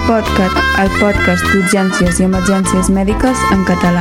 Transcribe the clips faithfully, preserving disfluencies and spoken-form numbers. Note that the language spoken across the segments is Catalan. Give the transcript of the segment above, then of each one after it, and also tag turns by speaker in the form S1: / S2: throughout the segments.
S1: L'Empodcat, el podcast d'urgències i emergències mèdiques en català.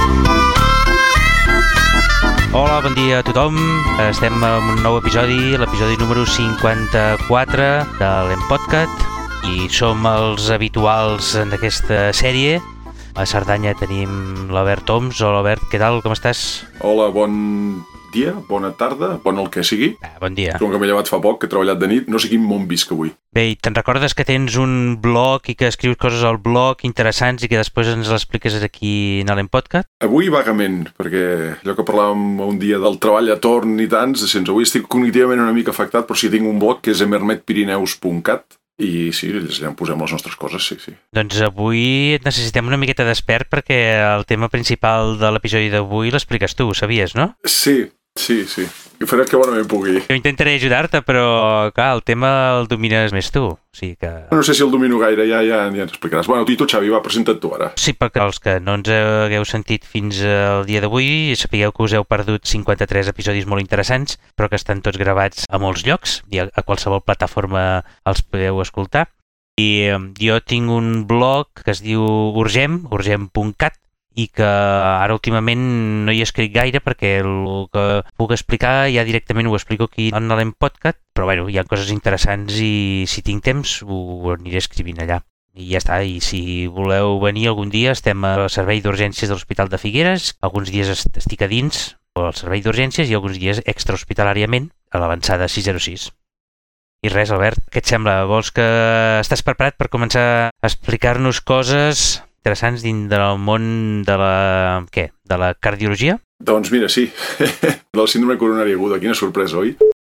S2: Hola, bon dia a tothom. Estem en un nou episodi, l'episodi número cinquanta-quatre de l'Empodcat, i som els habituals en aquesta sèrie. A Cerdanya tenim l'Albert Oms. Hola, Albert, què tal? Com estàs?
S3: Hola, bon dia, bona tarda, bon el que sigui.
S2: Ah, bon dia.
S3: Com que m'he llevat fa poc, que he treballat de nit, no sé quin món visc avui.
S2: Bé, i te'n recordes que tens un blog i que escrius coses al blog interessants i que després ens l'expliques aquí en l'Empodcat?
S3: Avui vagament, perquè allò que parlàvem un dia del treball a torn i tants, sense avui estic cognitivament una mica afectat, però sí tinc un blog que és emermet pirineus punt cat i sí, allà en posem les nostres coses, sí, sí.
S2: Doncs avui et necessitem una miqueta despert perquè el tema principal de l'episodi d'avui l'expliques tu, ho sabies, no?
S3: Sí, sí, sí. I faré el que bonament pugui.
S2: Jo intentaré ajudar-te, però clar, el tema el domines més tu. O sigui que...
S3: No sé si el domino gaire, ja, ja, ja ens explicaràs. Bueno, i tu, Xavi, va, presenta't tu ara.
S2: Sí, perquè els que no ens hagueu sentit fins al dia d'avui, sapigueu que us heu perdut cinquanta-tres episodis molt interessants, però que estan tots gravats a molts llocs, i a qualsevol plataforma els podeu escoltar. I jo tinc un blog que es diu Urgem, urgem punt cat, i que ara últimament no hi he escrit gaire perquè el que puc explicar ja directament ho explico aquí en l'Empodcat, però bueno, hi ha coses interessants i si tinc temps ho aniré escrivint allà. I ja està, i si voleu venir algun dia estem al servei d'urgències de l'Hospital de Figueres, alguns dies estic a dins al servei d'urgències i alguns dies extrahospitalàriament a l'avançada sis zero sis. I res, Albert, què et sembla? Vols que estàs preparat per començar a explicar-nos coses interessants dins del món de la... què? De la cardiologia?
S3: Doncs mira, sí. Del síndrome coronari aguda. Quina sorpresa, oi?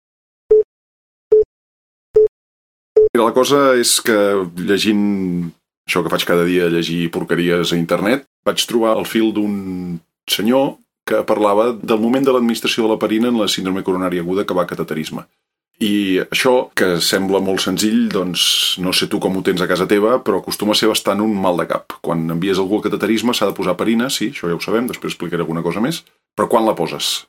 S3: Mira, la cosa és que llegint això que faig cada dia, llegir porqueries a internet, vaig trobar el fil d'un senyor que parlava del moment de l'administració de l'heparina en la síndrome coronari aguda que va a cateterisme. I això, que sembla molt senzill, doncs no sé tu com ho tens a casa teva, però acostuma a ser bastant un mal de cap. Quan envies algú al cateterisme s'ha de posar heparina, sí, això ja ho sabem, després explicaré alguna cosa més, però quan la poses?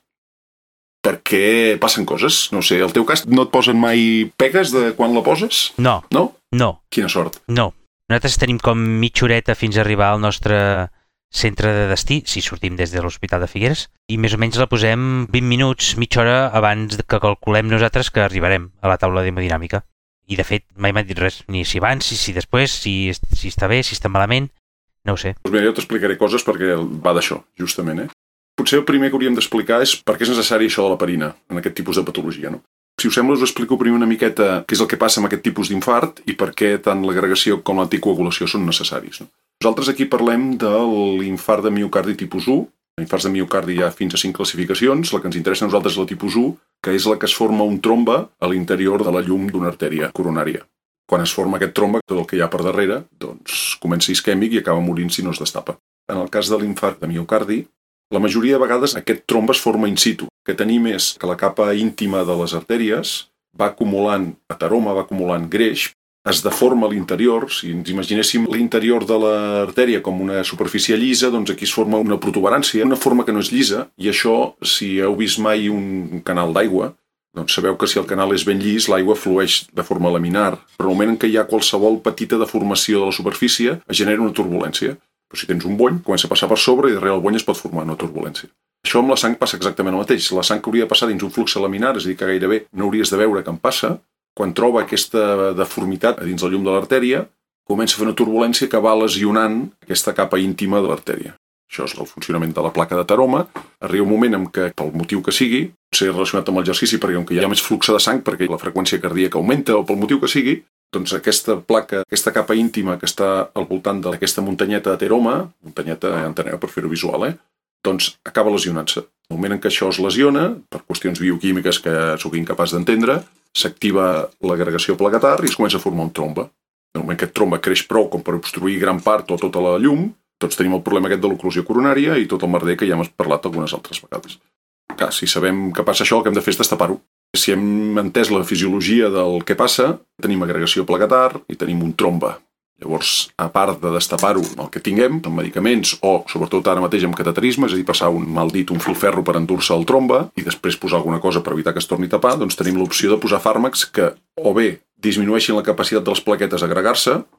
S3: Perquè passen coses, no sé, al teu cas no et posen mai pegues de quan la poses?
S2: No.
S3: No?
S2: No.
S3: Quina sort.
S2: No. Nosaltres tenim com mitja horeta fins a arribar al nostre centre de destí, si sortim des de l'Hospital de Figueres, i més o menys la posem vint minuts, mitja hora abans que calculem nosaltres que arribarem a la taula d'hemodinàmica. I de fet mai m'ha dit res, ni si abans, si, si després, si, si està bé, si està malament, no ho sé.
S3: Doncs mira, jo t'explicaré coses perquè va d'això, justament, eh? Potser el primer que hauríem d'explicar és per què és necessari això de l'heparina en aquest tipus de patologia, no? Si us sembla, us explico primer una miqueta què és el que passa amb aquest tipus d'infart i per què tant l'agregació com l'anticoagulació són necessaris, no? Nosaltres aquí parlem de l'infart de miocardi tipus u. L'infarts de miocardi hi ha fins a cinc classificacions. La que ens interessa a nosaltres és la tipus u, que és la que es forma un trombe a l'interior de la llum d'una artèria coronària. Quan es forma aquest trombe, tot el que hi ha per darrere, doncs comença isquèmic i acaba morint si no es destapa. En el cas de l'infart de miocardi, la majoria de vegades aquest trombe es forma in situ. El que tenim és que la capa íntima de les artèries va acumulant ateroma, va acumulant greix, es deforma a l'interior. Si ens imaginéssim l'interior de l'artèria com una superfície llisa, doncs aquí es forma una protuberància, una forma que no és llisa, i això, si heu vist mai un canal d'aigua, doncs sabeu que si el canal és ben llis, l'aigua flueix de forma laminar, però al moment en què hi ha qualsevol petita deformació de la superfície, es genera una turbulència. Però si tens un bony, comença a passar per sobre i darrere el bony es pot formar una turbulència. Això amb la sang passa exactament el mateix. La sang que hauria de passar dins un flux laminar, és a dir, que gairebé no hauries de veure què en passa, quan troba aquesta deformitat a dins la llum de l'artèria, comença a fer una turbulència que va lesionant aquesta capa íntima de l'artèria. Això és el funcionament de la placa d'ateroma. Arriba un moment en què, pel motiu que sigui, pot ser relacionat amb l'exercici, perquè com que hi ha més flux de sang, perquè la freqüència cardíaca augmenta, o pel motiu que sigui, doncs aquesta placa, aquesta capa íntima que està al voltant d'aquesta muntanyeta d'ateroma, muntanyeta, ja enteneu per fer-ho visual, eh? doncs acaba lesionant-se. En el moment en què això es lesiona, per qüestions bioquímiques que sóc incapaç d'entendre, s'activa l'agregació plaquetar i es comença a formar un trombe. En el moment que aquest trombe creix prou com per obstruir gran part o tota la llum, tots tenim el problema aquest de l'oclusió coronària i tot el merder que ja hem parlat algunes altres vegades. Clar, si sabem que passa això, el que hem de fer és destapar-ho. Si hem entès la fisiologia del que passa, tenim agregació plaquetar i tenim un trombe. Llavors, a part de destapar-ho el que tinguem, amb medicaments o, sobretot ara mateix, amb cateterisme, és a dir, passar un mal dit, un filferro per endur-se el trombe i després posar alguna cosa per evitar que es torni a tapar, doncs tenim l'opció de posar fàrmacs que o bé disminueixin la capacitat de les plaquetes a agregar-se,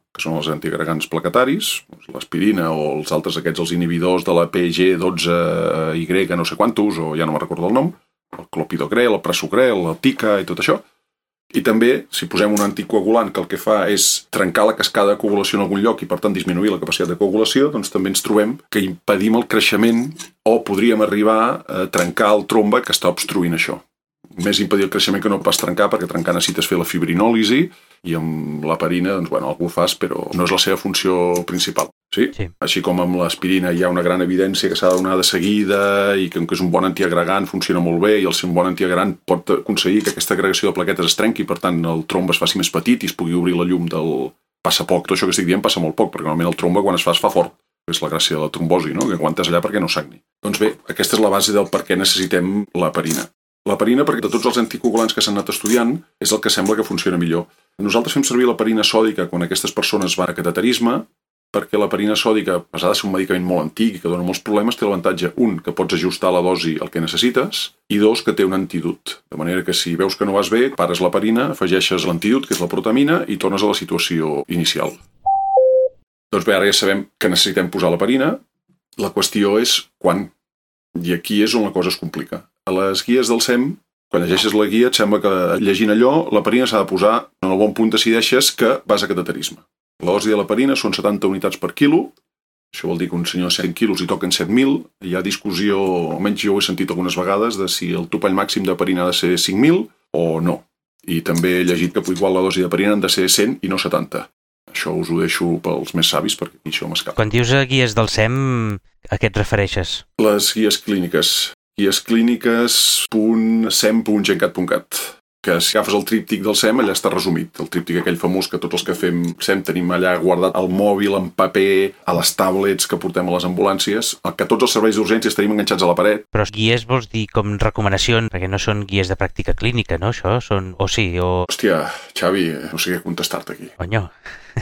S3: que són els antiagregants plaquetaris, l'aspirina o els altres aquests, els inhibidors de la P G dotze Y, no sé quantos, o ja no me'n recordo el nom, el clopidogrel, el prasugrel, el tica i tot això. I també, si posem un anticoagulant que el que fa és trencar la cascada de coagulació en algun lloc i, per tant, disminuir la capacitat de coagulació, doncs també ens trobem que impedim el creixement o podríem arribar a trencar el trombe que està obstruint això. Més impedir el creixement que no pas trencar, perquè trencar necessites fer la fibrinòlisi i amb l'heparina, doncs, bueno, algú ho fas, però no és la seva funció principal. Sí? Sí. Així com amb l'aspirina hi ha una gran evidència que s'ha de donar de seguida i que, com que és un bon antiagregant, funciona molt bé i el ser un bon antiagregant pot aconseguir que aquesta agregació de plaquetes es trenqui, per tant el trombe es faci més petit i es pugui obrir la llum del... Passa poc, tot això que estic dient passa molt poc, perquè normalment el trombe quan es fa es fa fort. És la gràcia de la trombosi, no? Que aguantes allà perquè no sagni. Doncs bé, aquesta és la base del per què necessitem l'heparina. L'heparina, perquè de tots els anticoagulants que s'han anat estudiant, és el que sembla que funciona millor. Nosaltres fem servir l'heparina sòdica quan aquestes persones van a cateterisme, perquè l'heparina sòdica, a pesar de ser un medicament molt antic i que dona molts problemes, té l'avantatge, un, que pots ajustar la dosi al que necessites, i dos, que té un antídot. De manera que si veus que no vas bé, pares l'heparina, afegeixes l'antídot, que és la protamina, i tornes a la situació inicial. Doncs bé, ara ja sabem que necessitem posar l'heparina. La qüestió és quan. I aquí és on la cosa es complica. A les guies del S E M, quan llegeixes la guia, et sembla que llegint allò, l'heparina s'ha de posar, en el bon punt decideixes que vas a cateterisme. La dosi de l'heparina són setanta unitats per quilo, això vol dir que un senyor de cent quilos hi toquen set mil, hi ha discussió, almenys jo ho he sentit algunes vegades, de si el topall màxim d'heparina ha de ser cinc mil o no. I també he llegit que igual la dosi d'heparina han de ser cent i no setanta. Això us ho deixo pels més savis, perquè això m'escapa.
S2: Quan dius guies del S E M, a què et refereixes?
S3: Les guies clíniques. guies clíniques punt sem punt gencat punt cat. Que si agafes el tríptic del S E M, allà està resumit. El tríptic aquell famós que tots els que fem S E M tenim allà guardat al mòbil, en paper, a les tablets que portem a les ambulàncies, el que tots els serveis d'urgències tenim enganxats a la paret.
S2: Però guies vols dir com recomanacions, perquè no són guies de pràctica clínica, no? Això són... O sí, o...
S3: Hòstia, Xavi, no sé què contestar-te aquí.
S2: Conyo.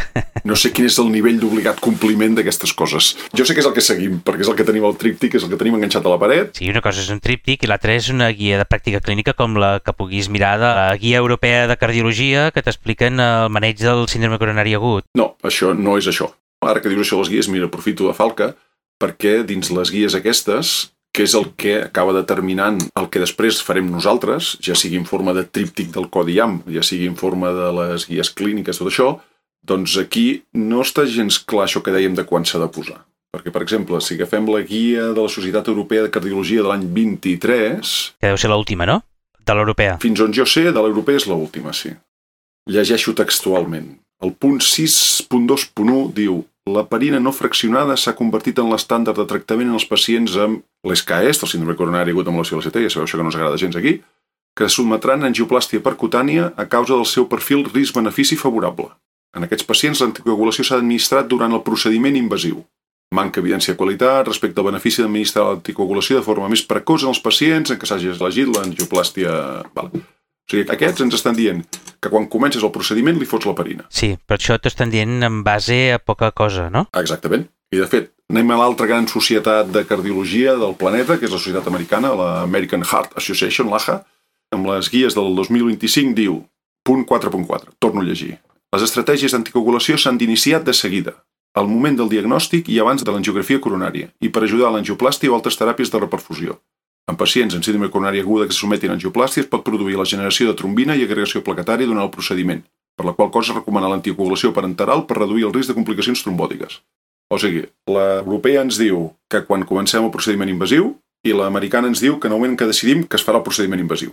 S3: No sé quin és el nivell d'obligat compliment d'aquestes coses. Jo sé que és el que seguim, perquè és el que tenim al tríptic, és el que tenim enganxat a la paret.
S2: Sí, una cosa és un tríptic i l'altra és una guia de pràctica clínica com la que puguis mirar de la guia europea de cardiologia que t'expliquen el maneig del síndrome coronari agut.
S3: No, això no és això. Ara que dius això de les guies, mira, aprofito de falca, perquè dins les guies aquestes, que és el que acaba determinant el que després farem nosaltres, ja sigui en forma de tríptic del codi I A M, ja sigui en forma de les guies clíniques, tot això, doncs aquí no està gens clar això que dèiem de quan s'ha de posar. Perquè, per exemple, si agafem la guia de la Societat Europea de Cardiologia de l'any vint-i-tres...
S2: Que deu ser l'última, no? De l'europea.
S3: Fins on jo sé, de l'europea és l'última, sí. Llegeixo textualment. El punt sis punt dos punt u diu: l'heparina no fraccionada s'ha convertit en l'estàndard de tractament en els pacients amb l'S K E S, el síndrome coronari agut amb la C L C T, ja sabeu això que no us agrada gens aquí, que sotmetran angioplàstia percutània a causa del seu perfil risc-benefici favorable. En aquests pacients, l'anticoagulació s'ha administrat durant el procediment invasiu. Manca evidència de qualitat respecte al benefici d'administrar l'anticoagulació de forma més precoç en els pacients en què s'hagi elegit l'angioplàstia. Val. O sigui, aquests ens estan dient que quan comences el procediment li fots l'heparina.
S2: Sí, però això t'ho estan dient en base a poca cosa, no?
S3: Exactament. I de fet, anem a l'altra gran societat de cardiologia del planeta, que és la societat americana, la American Heart Association, l'A H A, amb les guies del dos mil vint-i-cinc diu, punt quatre punt quatre, torno a llegir. Les estratègies d'anticoagulació s'han d'iniciar de seguida, al moment del diagnòstic i abans de l'angiografia coronària, i per ajudar a l'angioplàstia o altres teràpies de reperfusió. En pacients amb síndrome coronari aguda que se sometin a angioplàstia es pot produir la generació de trombina i agregació plaquetària durant el procediment, per la qual cosa es recomana l'anticoagulació parenteral per reduir el risc de complicacions trombòtiques. O sigui, l'europea ens diu que quan comencem el procediment invasiu i l'americana ens diu que en el moment que decidim que es farà el procediment invasiu.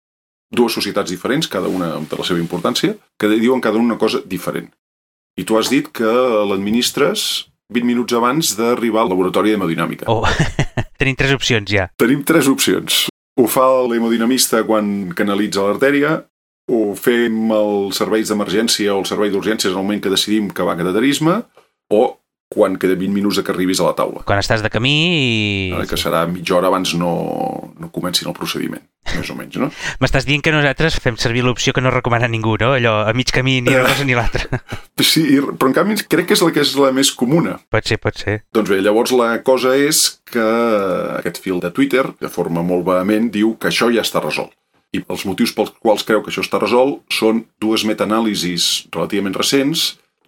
S3: Dues societats diferents, cada una de la seva importància, que diuen cada una una cosa diferent. I tu has dit que l'administres vint minuts abans d'arribar al laboratori d'hemodinàmica.
S2: Oh, tenim tres opcions ja.
S3: Tenim tres opcions. Ho fa l'hemodinamista quan canalitza l'artèria, ho fem els serveis d'emergència o el servei d'urgències en el moment que decidim que va a cateterisme, o quan queda vint minuts que arribis a la taula.
S2: Quan estàs de camí i...
S3: Que serà mitja hora abans no, no comencin el procediment, més o menys, no?
S2: M'estàs dient que nosaltres fem servir l'opció que no recomana ningú, no? Allò, a mig camí ni una cosa ni l'altra.
S3: Sí, però en canvi crec que és la que és la més comuna.
S2: Pot ser, pot ser.
S3: Doncs bé, llavors la cosa és que aquest fil de Twitter, de forma molt vehement, diu que això ja està resolt. I els motius pels quals creu que això està resolt són dues metaanàlisis relativament recents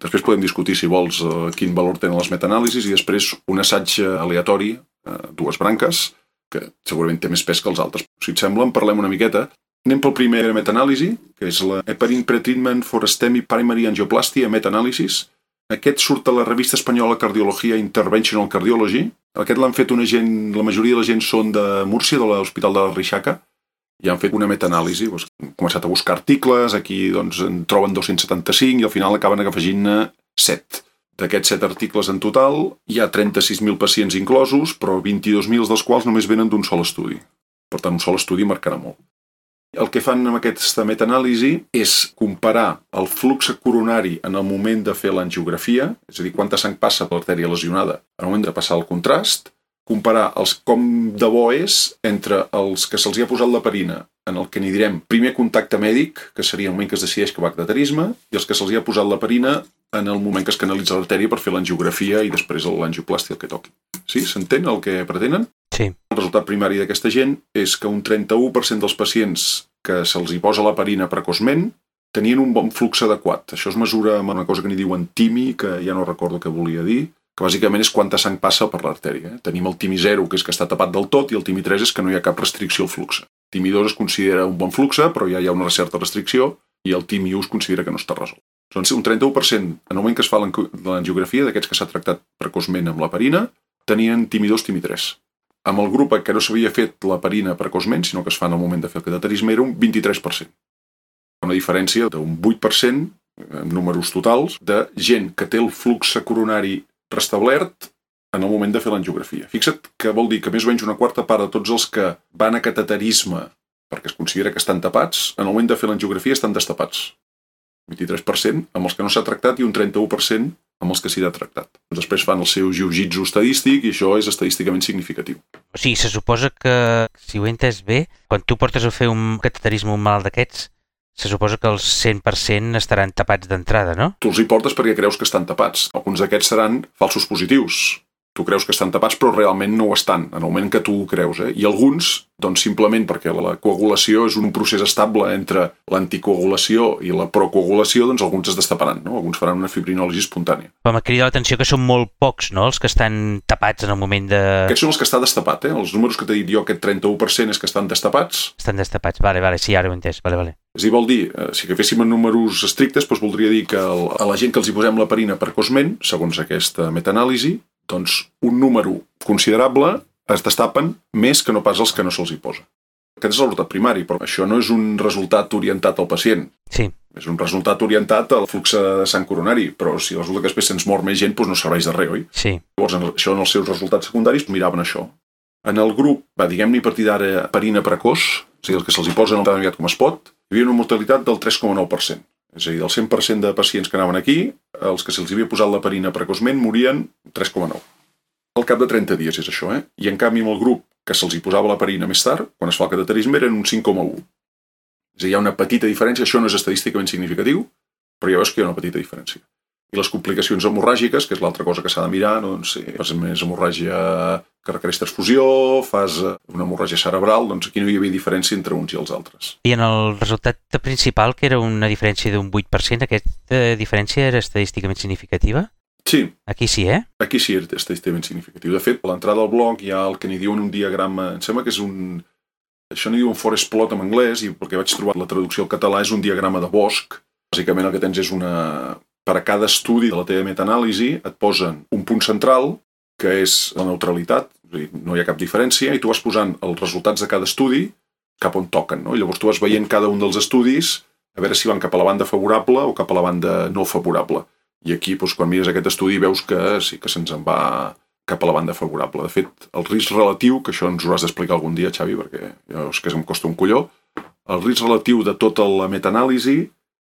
S3: Després podem discutir, si vols, quin valor tenen les metaanàlisis i després un assaig aleatori, dues branques, que segurament té més pes que els altres. Si et sembla, en parlem una miqueta. Anem pel primer metaanàlisi, que és la Heparin Pretreatment for STEMI Primary Angioplasty Metaanàlisis. Aquest surt a la revista espanyola Cardiologia Interventional Cardiology. Aquest l'han fet una gent, la majoria de la gent són de Múrcia, de l'Hospital de la Rixaca, i han fet una metaanàlisi. Doncs, han començat a buscar articles, aquí doncs, en troben dos-cents setanta-cinc i al final acaben afegint-ne set. D'aquests set articles en total hi ha trenta-sis mil pacients inclosos, però vint-i-dos mil dels quals només venen d'un sol estudi. Per tant, un sol estudi marcarà molt. El que fan amb aquesta metaanàlisi és comparar el flux coronari en el moment de fer l'angiografia, és a dir, quanta sang passa per l'artèria lesionada en el moment de passar el contrast, comparar els com de bo és entre els que se'ls ha posat l'heparina en el que n'hi direm primer contacte mèdic, que seria el moment que es decideix que va cateterisme, i els que se'ls ha posat l'heparina en el moment que es canalitza l'artèria per fer l'angiografia i després l'angioplastia, el que toqui. Sí? S'entén el que pretenen?
S2: Sí.
S3: El resultat primari d'aquesta gent és que un trenta-u per cent dels pacients que se'ls hi posa l'heparina precoçment tenien un bon flux adequat. Això es mesura amb una cosa que n'hi diuen T I M I, que ja no recordo què volia dir, que bàsicament és quanta sang passa per l'artèria. Tenim el T I M I zero, que és que està tapat del tot, i el T I M I tres és que no hi ha cap restricció al flux. T I M I dos es considera un bon flux, però ja hi ha una certa restricció, i el T I M I u es considera que no està resolt. Doncs un trenta-u per cent, en el moment que es fa l'angiografia, d'aquests que s'ha tractat precoçment amb l'heparina, tenien T I M I dos, T I M I tres. Amb el grup que no s'havia fet l'heparina precoçment, sinó que es fa en el moment de fer el cateterisme, era un vint-i-tres per cent. Una diferència d'un vuit per cent, en números totals, de gent que té el flux coronari restablert en el moment de fer l'angiografia. Fixa't que vol dir que més o menys una quarta part de tots els que van a cateterisme perquè es considera que estan tapats, en el moment de fer l'angiografia estan destapats. vint-i-tres per cent amb els que no s'ha tractat i un trenta-u per cent amb els que s'hi ha tractat. Després fan el seu jiu-jitsu estadístic i això és estadísticament significatiu.
S2: O sigui, se suposa que, si ho he entès bé, quan tu portes a fer un cateterisme, un malalt d'aquests, se suposa que els cent per cent estaran tapats d'entrada, no?
S3: Tu els hi portes perquè creus que estan tapats. Alguns d'aquests seran falsos positius. Tu creus que estan tapats, però realment no ho estan, en el moment que tu ho creus. Eh? I alguns, doncs simplement perquè la coagulació és un procés estable entre l'anticoagulació i la procoagulació, doncs alguns es destaparan, no? Alguns faran una fibrinòlisi espontània.
S2: Però m'ha cridat l'atenció que són molt pocs, no?, els que estan tapats en el moment de...
S3: Aquests són els que està destapat, eh? Els números que t'he dit jo, aquest trenta-u per cent és que estan destapats.
S2: Estan destapats, vale, vale, sí, ara ho he entès, vale, vale.
S3: És a dir, vol dir, si agaféssim en números estrictes, doncs voldria dir que a la gent que els hi posem l'heparina precoçment, segons aquesta metaanàlisi, doncs un número considerable es destapen més que no pas els que no se'ls hi posa. Aquest és el resultat primari, però això no és un resultat orientat al pacient.
S2: Sí.
S3: És un resultat orientat al flux de sang coronari, però si resulta que després se'ns mor més gent, doncs no serveix de res, oi?
S2: Sí.
S3: Llavors, això en els seus resultats secundaris miraven això. En el grup, va, diguem-ne a partir d'ara, heparina precoç, és a dir, els que se'ls hi posen tan aviat com es pot, hi havia una mortalitat del tres coma nou per cent. És a dir, del cent per cent de pacients que anaven aquí, els que se'ls havia posat l'heparina precoçment morien tres coma nou. Al cap de trenta dies és això, eh? I en canvi amb el grup que se'ls hi posava l'heparina més tard, quan es fa el cateterisme, eren un cinc coma u. És a dir, hi ha una petita diferència, això no és estadísticament significatiu, però ja veus que hi ha una petita diferència. I les complicacions hemorràgiques, que és l'altra cosa que s'ha de mirar, doncs si fas més hemorràgia que requereix transfusió, fas una hemorràgia cerebral, doncs aquí no hi havia diferència entre uns i els altres.
S2: I en el resultat principal, que era una diferència d'un vuit per cent, aquesta diferència era estadísticament significativa?
S3: Sí.
S2: Aquí sí, eh?
S3: Aquí sí és estadísticament significatiu. De fet, a l'entrada del blog hi ha el que n'hi diuen un diagrama, em sembla que és un... Això n'hi diuen forest plot en anglès, i perquè vaig trobar la traducció al català és un diagrama de bosc. Bàsicament el que tens és una... Per a cada estudi de la teva metaanàlisi et posen un punt central, que és la neutralitat, és a dir, no hi ha cap diferència, i tu vas posant els resultats de cada estudi cap on toquen, no? I llavors tu vas veient cada un dels estudis a veure si van cap a la banda favorable o cap a la banda no favorable. I aquí, doncs, quan mires aquest estudi, veus que sí que se'ns en va cap a la banda favorable. De fet, el risc relatiu, que això ens ho has d'explicar algun dia, Xavi, perquè ja és que em costa un colló, el risc relatiu de tota la metaanàlisi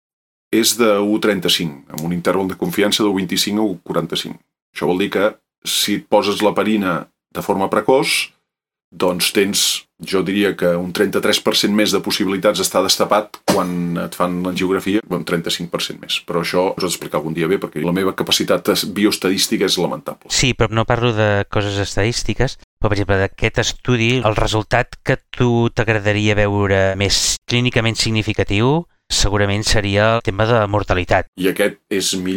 S3: és de u coma trenta-cinc, amb un interval de confiança de u coma vint-i-cinc a u coma quaranta-cinc. Això vol dir que si et poses l'heparina de forma precoç, doncs tens, jo diria que un trenta-tres per cent més de possibilitats d'estar destapat quan et fan l'angiografia, un trenta-cinc per cent més. Però això us ho he d'explicar algun dia bé, perquè la meva capacitat bioestadística és lamentable.
S2: Sí, però no parlo de coses estadístiques, però, per exemple, d'aquest estudi, el resultat que tu t'agradaria veure més clínicament significatiu segurament seria el tema de mortalitat.
S3: I aquest és millor,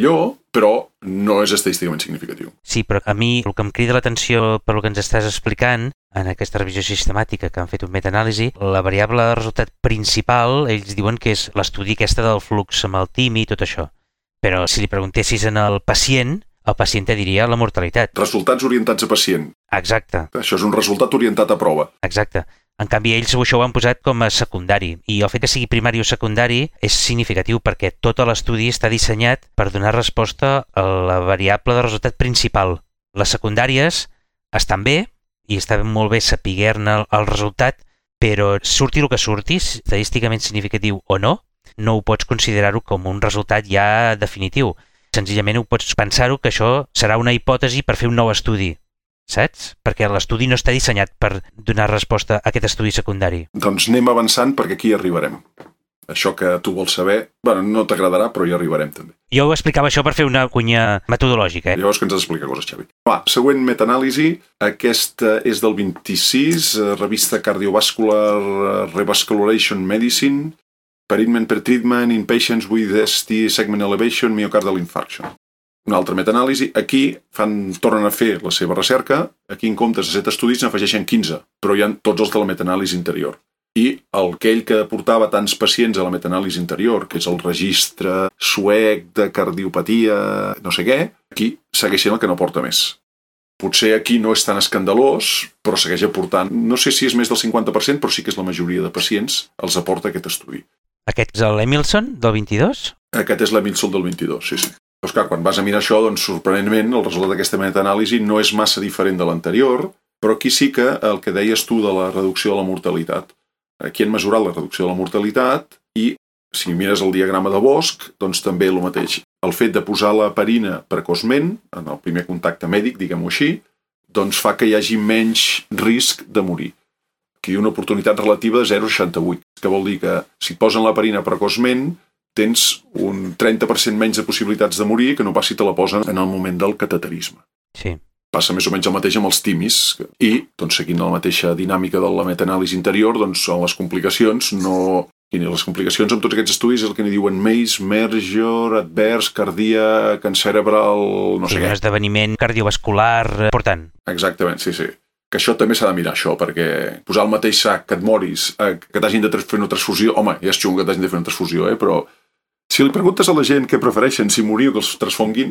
S3: però no és estadísticament significatiu.
S2: Sí, però a mi el que em crida l'atenció per el que ens estàs explicant, en aquesta revisió sistemàtica que han fet un metaanàlisi, la variable de resultat principal, ells diuen que és l'estudi aquesta del flux amb el timi i tot això. Però si li preguntessis en el pacient, el pacient te diria la mortalitat.
S3: Resultats orientats a pacient.
S2: Exacte.
S3: Això és un resultat orientat a prova.
S2: Exacte. En canvi, ells això ho han posat com a secundari, i el fet que sigui primari o secundari és significatiu perquè tot l'estudi està dissenyat per donar resposta a la variable de resultat principal. Les secundàries estan bé, i està molt bé saber-ne el resultat, però surti el que surti, estadísticament significatiu o no, no ho pots considerar-ho com un resultat ja definitiu. Senzillament ho pots pensar-ho que això serà una hipòtesi per fer un nou estudi. Saps? Perquè l'estudi no està dissenyat per donar resposta a aquest estudi secundari.
S3: Doncs anem avançant perquè aquí arribarem. Això que tu vols saber, bueno, no t'agradarà, però hi arribarem també.
S2: Jo ho explicava això per fer una cunya metodològica. Eh?
S3: Llavors que ens has d'explicar coses, Xavi. Va, següent metaanàlisi, aquesta és del vint-i-sis, revista Cardiovascular Revascularization Medicine, Treatment per Treatment in Patients with S T Segment Elevation Myocardial Infarction. Una altra metaanàlisi, aquí fan, tornen a fer la seva recerca, aquí en comptes de set estudis n'afegeixen quinze, però hi ha tots els de la metaanàlisi interior. I aquell que portava tants pacients a la metaanàlisi interior, que és el registre suec de cardiopatia, no sé què, aquí segueix sent el que no porta més. Potser aquí no és tan escandalós, però segueix aportant, no sé si és més del cinquanta per cent, però sí que és la majoria de pacients els aporta aquest estudi.
S2: Aquest és l'Emilson, del vint-i-dos?
S3: Aquest és l'Emilson del vint-i-dos, sí, sí. Doncs clar, quan vas a mirar això, doncs sorprenentment el resultat d'aquesta metaanàlisi no és massa diferent de l'anterior, però aquí sí que el que deies tu de la reducció de la mortalitat. Aquí han mesurat la reducció de la mortalitat i si mires el diagrama de Bosch, doncs també el mateix. El fet de posar la heparina precoçment, en el primer contacte mèdic, diguem-ho així, doncs fa que hi hagi menys risc de morir. Aquí hi ha una oportunitat relativa de zero coma seixanta-vuit, que vol dir que si posen la heparina precoçment tens un trenta per cent menys de possibilitats de morir que no pas si te la posen en el moment del cateterisme.
S2: Sí.
S3: Passa més o menys el mateix amb els timis i, doncs, seguint la mateixa dinàmica de la metaanàlisi interior, doncs són les complicacions, no... I les complicacions amb tots aquests estudis és el que n'hi diuen M A C E, Merger, Adverse, cardíac, cerebral, no sé
S2: sí,
S3: què.
S2: Un esdeveniment cardiovascular important.
S3: Exactament, sí, sí. Que això també s'ha de mirar, això, perquè posar el mateix sac que et moris, que t'hagin de fer una transfusió, home, ja és xungo que t'hagin de fer una transfusió, eh, però si li preguntes a la gent què prefereixen, si morir o que els transfonguin...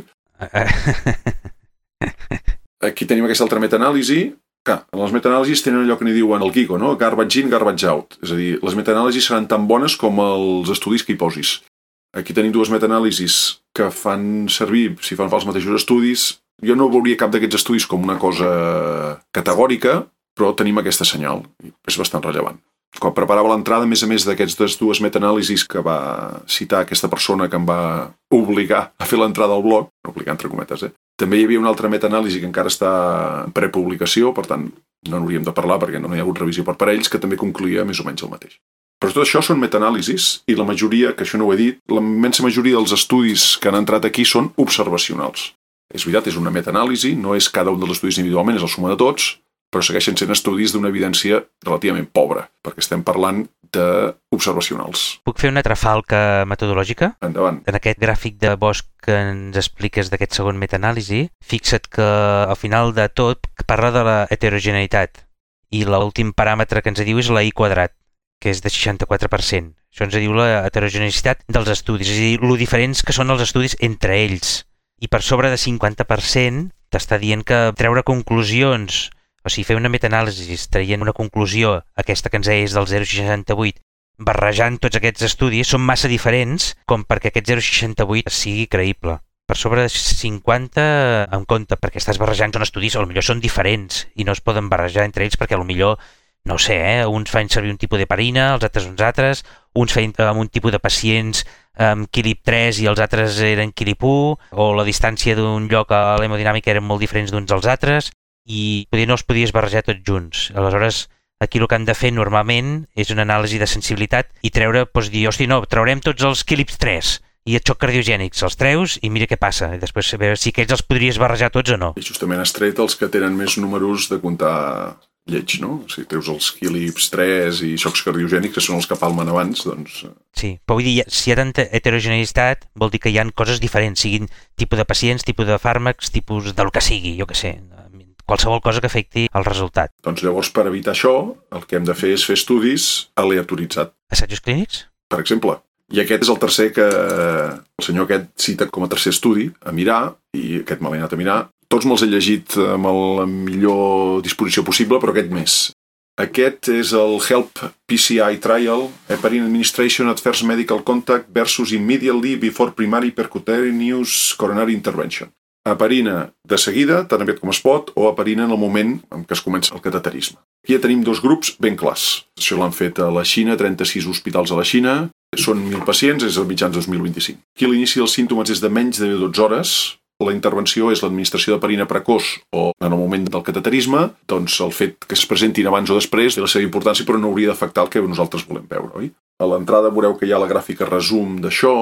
S3: Aquí tenim aquesta altra metaanàlisi, que en les metaanàlisis tenen allò que n'hi diuen el Gigo, no? Garbage in, garbage out. És a dir, les metaanàlisis seran tan bones com els estudis que hi posis. Aquí tenim dues metaanàlisis que fan servir, si fan fa els mateixos estudis. Jo no veuria cap d'aquests estudis com una cosa categòrica, però tenim aquesta senyal. És bastant rellevant. Quan preparava l'entrada, a més a més d'aquestes dues metaanàlisis que va citar aquesta persona que em va obligar a fer l'entrada al blog, obligar entre cometes, eh? També hi havia una altra metaanàlisi que encara està en prepublicació, per tant, no n'hauríem de parlar perquè no hi ha hagut revisió per parells, que també concluïa més o menys el mateix. Però tot això són metaanàlisis i la majoria, que això no ho he dit, la immensa majoria dels estudis que han entrat aquí són observacionals. És veritat, és una metaanàlisi, no és cada un dels estudis individualment, és la suma de tots, però segueixen sent estudis d'una evidència relativament pobra, perquè estem parlant d'observacionals.
S2: Puc fer una trafalca metodològica?
S3: Endavant.
S2: En aquest gràfic de Bosch que ens expliques d'aquest segon metaanàlisi, fixa't que al final de tot parla de la heterogeneïtat i l'últim paràmetre que ens diu és la i quadrat, que és de seixanta-quatre per cent. Això ens diu la heterogeneïtat dels estudis, és a dir, lo diferents que són els estudis entre ells. I per sobre de cinquanta per cent t'està dient que treure conclusions, o sigui, fer una metaanàlisi traient una conclusió, aquesta que ens és del zero coma seixanta-vuit, barrejant tots aquests estudis, són massa diferents com perquè aquest zero coma seixanta-vuit sigui creïble. Per sobre de cinquanta, en compte, perquè estàs barrejant són estudis, potser són diferents i no es poden barrejar entre ells perquè potser, no sé, eh, uns fan servir un tipus d'heparina, els altres uns altres, uns feien amb un tipus de pacients amb quilip tres i els altres eren quilip u, o la distància d'un lloc a l'hemodinàmica eren molt diferents d'uns als altres, i potser no els podies barrejar tots junts. Aleshores, aquí el que han de fer normalment és una anàlisi de sensibilitat i treure, doncs dir, hosti, no, traurem tots els quilips tres i els xoc cardiogènics, els treus i mira què passa. I després veure si aquells els podries barrejar tots o no.
S3: I justament has tret els que tenen més números de comptar lleig, no? Si treus els Philips tres i xocs cardiogènics, que són els que palmen abans, doncs...
S2: Sí, però vull dir, si hi ha tanta heterogeneïtat, vol dir que hi ha coses diferents, siguin tipus de pacients, tipus de fàrmacs, tipus del que sigui, jo què sé, qualsevol cosa que afecti el resultat.
S3: Doncs llavors, per evitar això, el que hem de fer és fer estudis aleatoritzats.
S2: Assajos clínics?
S3: Per exemple. I aquest és el tercer que el senyor aquest cita com a tercer estudi a mirar, i aquest me l'he anat a mirar. Tots me'ls he llegit amb la millor disposició possible, però aquest més. Aquest és el HELP P C I Trial, Heparin Administration at First Medical Contact versus Immediately Before Primary Percutaneous Coronary Intervention. Heparina de seguida, tan aviat com es pot, o heparina en el moment en què es comença el cateterisme. Aquí ja tenim dos grups ben clars. Això l'han fet a la Xina, trenta-sis hospitals a la Xina, són mil pacients, és el mitjans dos mil vint-i-cinc. Aquí l'inici dels símptomes és de menys de dotze hores, la intervenció és l'administració d'heparina precoç o en el moment del cateterisme, doncs el fet que es presentin abans o després té la seva importància, però no hauria d'afectar el que nosaltres volem veure, oi? A l'entrada veureu que hi ha la gràfica resum d'això,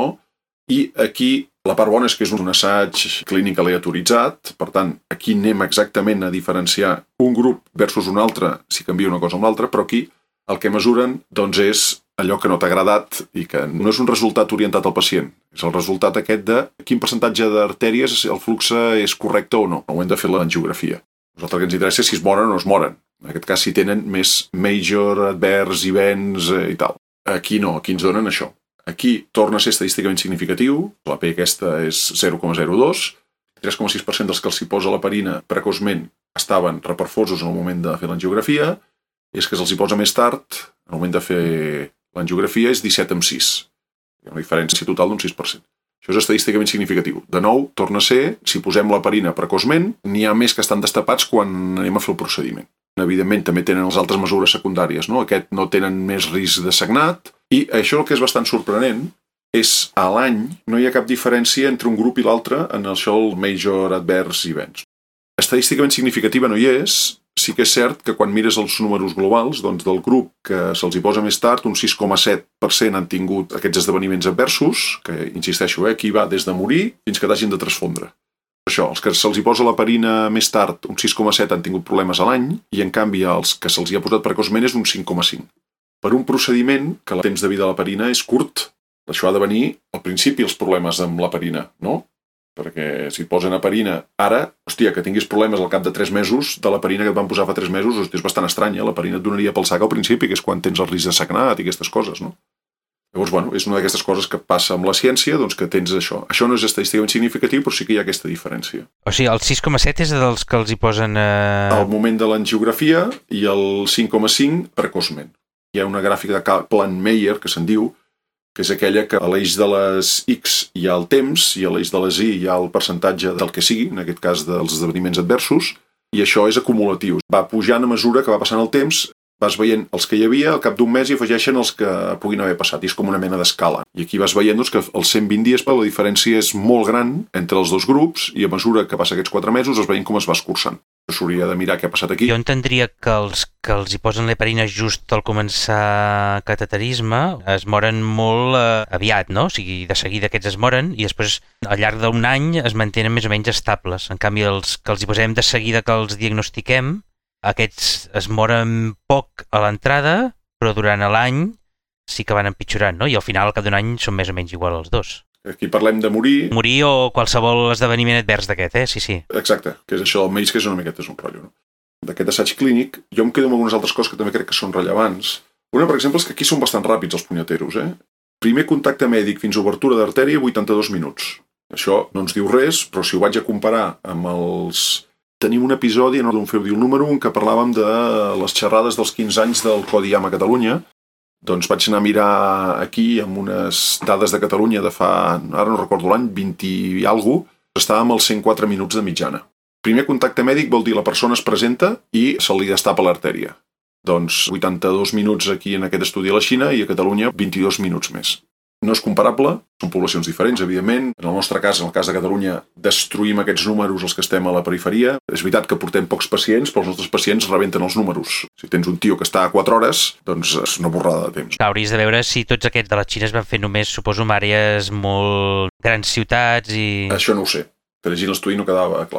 S3: i aquí la part bona és que és un assaig clínic aleatoritzat, per tant, aquí anem exactament a diferenciar un grup versus un altre si canvia una cosa amb l'altra, però aquí el que mesuren doncs, és allò que no t'ha agradat i que no és un resultat orientat al pacient. És el resultat aquest de quin percentatge d'artèries el flux és correcte o no. Ho hem de fer l'angiografia. Nosaltres el que ens interessa és si es moren o no es moren. En aquest cas, si tenen més major adverse events i tal. Aquí no, aquí ens donen això. Aquí torna a ser estadísticament significatiu. La P aquesta és zero coma zero dos. tres coma sis per cent dels que els hi posa l'heparina precoçment estaven reperfosos en el moment de fer l'angiografia. I és que se'ls hi posa més tard, en el moment de fer l'angiografia, és disset amb sis. Hi ha una diferència total d'un sis per cent. Això és estadísticament significatiu. De nou, torna a ser, si posem l'heparina precoçment, n'hi ha més que estan destapats quan anem a fer el procediment. Evidentment, també tenen les altres mesures secundàries, no? Aquest no tenen més risc de sagnat, i això el que és bastant sorprenent és a l'any no hi ha cap diferència entre un grup i l'altre en això el Major Adverse Events. Estadísticament significativa no hi és. Sí que és cert que quan mires els números globals, doncs del grup que se'ls hi posa més tard, un sis coma set per cent han tingut aquests esdeveniments adversos, que, insisteixo, eh, aquí va des de morir fins que t'hagin de transfondre. Això, els que se'ls hi posa l'heparina més tard, un sis coma set han tingut problemes a l'any, i en canvi els que se'ls hi ha posat precoçment és un cinc coma cinc. Per un procediment que el temps de vida de l'heparina és curt. Això ha de venir al principi els problemes amb l'heparina, no? Perquè si et posen heparina ara, hòstia, que tinguis problemes al cap de tres mesos de l'heparina que et van posar fa tres mesos, hòstia, és bastant estranya. L'heparina et donaria pel sac al principi, que és quan tens el risc de sagnat i aquestes coses, no? Llavors, bueno, és una d'aquestes coses que passa amb la ciència, doncs que tens això. Això no és estadísticament significatiu, però sí que hi ha aquesta diferència.
S2: O sigui, el sis coma set és dels que els hi posen... Eh...
S3: Al moment de l'angiografia i el cinc coma cinc precoçment. Hi ha una gràfica de Kaplan-Meier, que se'n diu, que és aquella que a l'eix de les X hi ha el temps i a l'eix de les Y hi ha el percentatge del que sigui, en aquest cas dels esdeveniments adversos, i això és acumulatiu. Va pujant a mesura que va passant el temps, vas veient els que hi havia, al cap d'un mes hi afegeixen els que puguin haver passat, i és com una mena d'escala. I aquí vas veient doncs, que als cent vint dies la diferència és molt gran entre els dos grups, i a mesura que passa aquests quatre mesos es veient com es va escurçant. S'hauria de mirar què ha passat aquí.
S2: Jo entendria que els que els hi posen l'heparina just al començar cateterisme es moren molt eh, aviat, no? O sigui, de seguida aquests es moren i després al llarg d'un any es mantenen més o menys estables. En canvi, els que els hi posem de seguida que els diagnostiquem, aquests es moren poc a l'entrada, però durant l'any sí que van empitjorant, no? I al final, al cap d'un any, són més o menys igual els dos.
S3: Aquí parlem de morir...
S2: Morir o qualsevol esdeveniment advers d'aquest, eh? Sí, sí.
S3: Exacte, que és això del mig, que és una miqueta és un rotllo, no? D'aquest assaig clínic, jo em quedo amb algunes altres coses que també crec que són rellevants. Una, per exemple, és que aquí són bastant ràpids els punyeteros, eh? Primer contacte mèdic fins a obertura d'artèria, vuitanta-dos minuts. Això no ens diu res, però si ho vaig a comparar amb els... Tenim un episodi, no d'on feu dir el número un, que parlàvem de les xerrades dels quinze anys del Codi I A M a Catalunya. Doncs vaig anar a mirar aquí amb unes dades de Catalunya de fa, ara no recordo l'any, vint i alguna cosa, estàvem als cent quatre minuts de mitjana. Primer contacte mèdic vol dir la persona es presenta i se li destapa l'artèria. Doncs vuitanta-dos minuts aquí en aquest estudi a la Xina i a Catalunya vint-i-dos minuts més. No és comparable, són poblacions diferents, evidentment. En el nostre cas, en el cas de Catalunya, destruïm aquests números els que estem a la periferia. És veritat que portem pocs pacients, però els nostres pacients rebenten els números. Si tens un tio que està a quatre hores, doncs és una borrada de temps.
S2: Hauries de veure si tots aquests de la Xina es van fer només, suposo, en àrees molt grans ciutats i...
S3: Això no ho sé. Per llegir l'estudi no quedava clar.